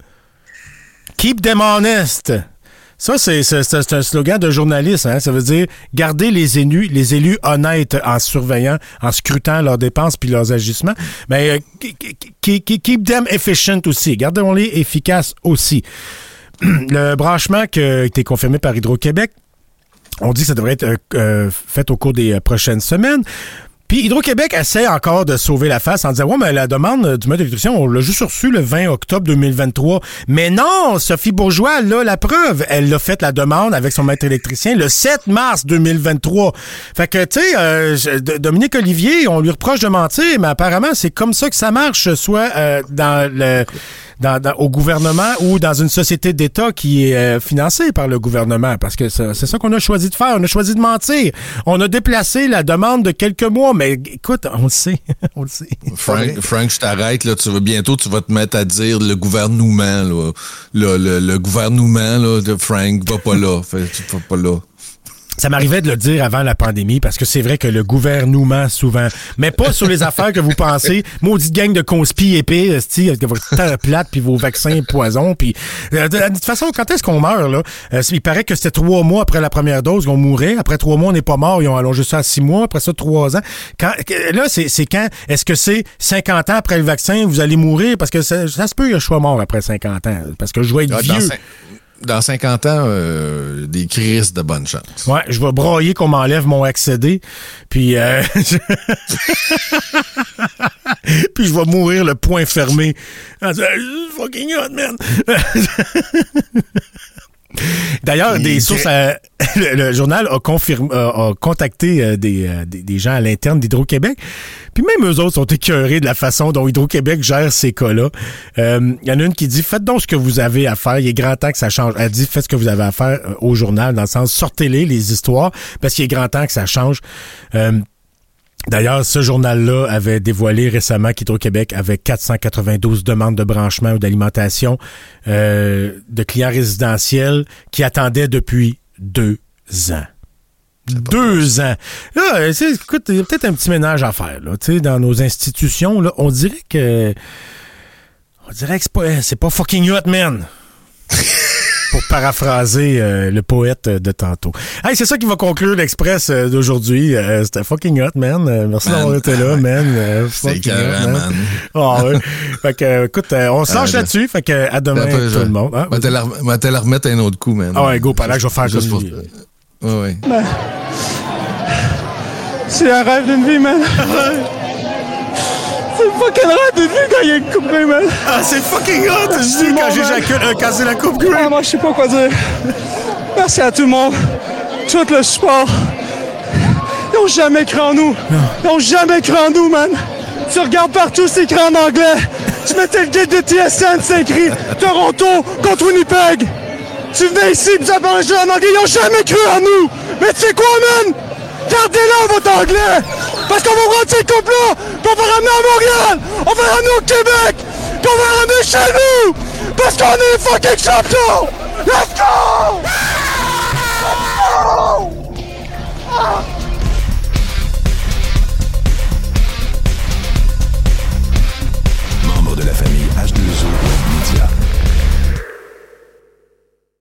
Keep them honest. Ça, c'est, c'est, c'est un slogan de journaliste. Hein? Ça veut dire garder les élus, les élus honnêtes en surveillant, en scrutant leurs dépenses puis leurs agissements. Mais euh, keep, keep them efficient aussi. Gardons-les efficaces aussi. Le branchement qui a été confirmé par Hydro-Québec, on dit que ça devrait être euh, fait au cours des euh, prochaines semaines. Puis Hydro-Québec essaie encore de sauver la face en disant « Ouais, mais la demande du maître d'électricien, on l'a juste reçue le vingt octobre deux mille vingt-trois. » Mais non, Sophie Bourgeois, elle a la preuve. Elle a fait la demande avec son maître électricien le sept mars deux mille vingt-trois. Fait que, tu sais, euh, Dominique Olivier, on lui reproche de mentir, mais apparemment, c'est comme ça que ça marche, soit euh, dans le... Dans, dans, au gouvernement ou dans une société d'État qui est euh, financée par le gouvernement. Parce que ça, c'est ça qu'on a choisi de faire. On a choisi de mentir. On a déplacé la demande de quelques mois. Mais écoute, on le sait. on le sait. Frank, Frank, je t'arrête. Là, tu vas, bientôt, tu vas te mettre à dire le gouvernement. Là. Le, le, le gouvernement là, de Frank va pas là. Fait, va pas là. Ça m'arrivait de le dire avant la pandémie parce que c'est vrai que le gouvernement, souvent, mais pas sur les affaires que vous pensez. Maudite gang de conspi épais, avec votre terre plate puis vos vaccins poison. Puis euh, de, de toute façon, quand est-ce qu'on meurt, là? Euh, il paraît que c'était trois mois après la première dose qu'on mourait. Après trois mois, on n'est pas mort. Ils ont allongé ça à six mois. Après ça, trois ans. Quand, là, c'est, c'est quand? Est-ce que c'est cinquante ans après le vaccin, vous allez mourir? Parce que ça, ça se peut que je sois mort après cinquante ans. Parce que je vais être ah, vieux. Dans cinquante ans, euh, des crises de bonne chance. Ouais, je vais broyer qu'on m'enlève mon accédé, puis euh, puis je vais mourir le poing fermé. Fucking hot, man! D'ailleurs, Il des était- sources, à- le, le journal a, confirmé, a, a contacté euh, des, euh, des, des gens à l'interne d'Hydro-Québec. Puis même eux autres sont écœurés de la façon dont Hydro-Québec gère ces cas-là. Il euh, y en a une qui dit, faites donc ce que vous avez à faire. Il est grand temps que ça change. Elle dit, faites ce que vous avez à faire euh, au journal, dans le sens, sortez-les, les histoires, parce qu'il est grand temps que ça change. Euh, D'ailleurs, ce journal-là avait dévoilé récemment qu'Hydro-Québec avait quatre cent quatre-vingt-douze demandes de branchement ou d'alimentation euh, de clients résidentiels qui attendaient depuis deux ans. Deux ans. Là, c'est, écoute, il y a peut-être un petit ménage à faire là, tu sais, dans nos institutions. Là, on dirait que, on dirait que c'est pas, c'est pas fucking hot, man. Pour paraphraser euh, le poète de tantôt. Hey, c'est ça qui va conclure l'Express euh, d'aujourd'hui. Euh, c'était fucking hot, man. Euh, merci Man, d'avoir été ah là, ouais. man. Euh, C'est fucking écœurant, hot, man. Ah ouais. Fait que, euh, écoute, euh, on se lâche Ah, là-dessus. Fait que, à demain, Attends, tout je- le monde. Ah, Va te la rem- va te la remettre un autre coup, man. Ah ouais, go, pendant que je vais faire Juste comme pour- lui. Ouais, ouais. C'est un rêve d'une vie, man. C'est le fucking rêve d'une vie quand il est coupé, man. Ah, c'est fucking hot! Je dis quand bon, j'éjacule, euh, quand c'est la coupe Ah, green. moi, je sais pas quoi dire. Merci à tout le monde. Tout le support. Ils ont jamais cru en nous. Ils ont jamais cru en nous, man. Tu regardes partout, c'est écrit en anglais. Tu mettais le guide de T S N, c'est écrit Toronto contre Winnipeg. Tu venais ici, puis ça parlait en anglais. Ils ont jamais cru en nous. Mais tu sais quoi, man? Gardez-le, votre anglais. Parce qu'on va prendre ces coupes-là, puis on va ramener à Montréal. On va ramener au Québec. Puis on va ramener chez nous. Parce qu'on est fucking champions. Let's go!